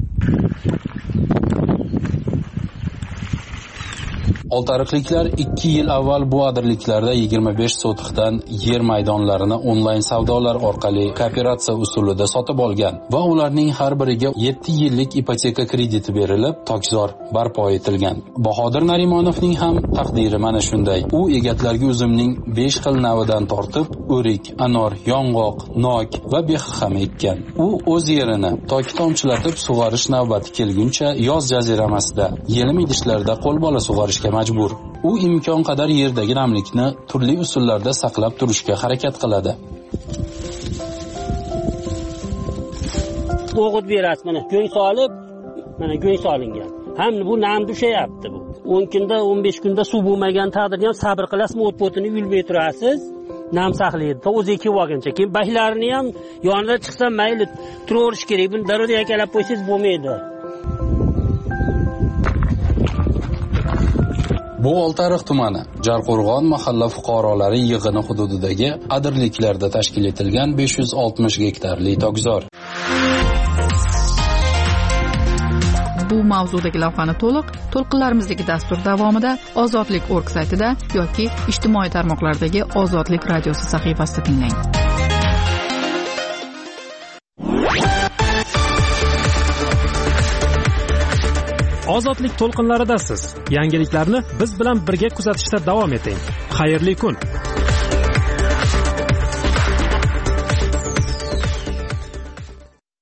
Oltiariqliklar 2 yil avval bu adirliklarda 25 sotixdan yer maydonlarini onlayn savdolar orqali kooperatsiya usulida sotib olgan va ularning har biriga 7 yillik ipoteka krediti berilib, tokzor barpo etilgan. Bahodir Narimonovning ham taqdiri mana shunday. U egatlarga uzumning 5 xil navidan tortib, o'rik, anor, yong'oq, nok va behi ham ekkan. U o'z yerini toki tomchilatib sug'orish navbati kelguncha yoz jaziramasida, yelim idishlarda qo'lbola sug'orishga majbur. U imkon qadar yerdagi namlikni turli usullarda saqlab turishga harakat qiladi. O'g'it berasiz, mana go'ng solib, mana go'ng solingan. Ham bu nam dushayapti bu. 10 kunda, 15 kunda suv bo'lmagan taqdirda ham sabr qilasiz, o't-o'tini yulmay turasiz. Nam saqlaydi. O'zi kelib olgancha, keyin bahlarini ham yonida chiqsa mayli turaverish kerak. Buni darada yakalab qo'ysangiz bo'lmaydi. Bu Oltiariq tumani Jarqo'rg'on mahalla fuqarolari yig'ini hududidagi adirliklarda tashkil etilgan 560 gektarli tokzor. bu mavzudagi lavhani to'lqinlarimizdagi dastur davomida ozodlik.org saytida yoki ijtimoiy tarmoqlardagi Ozodlik radiosi sahifasida tinglang. Ozodlik to'lqinlaridasiz. Yangiliklarni biz bilan birga kuzatishda davom eting. Xayrli kun.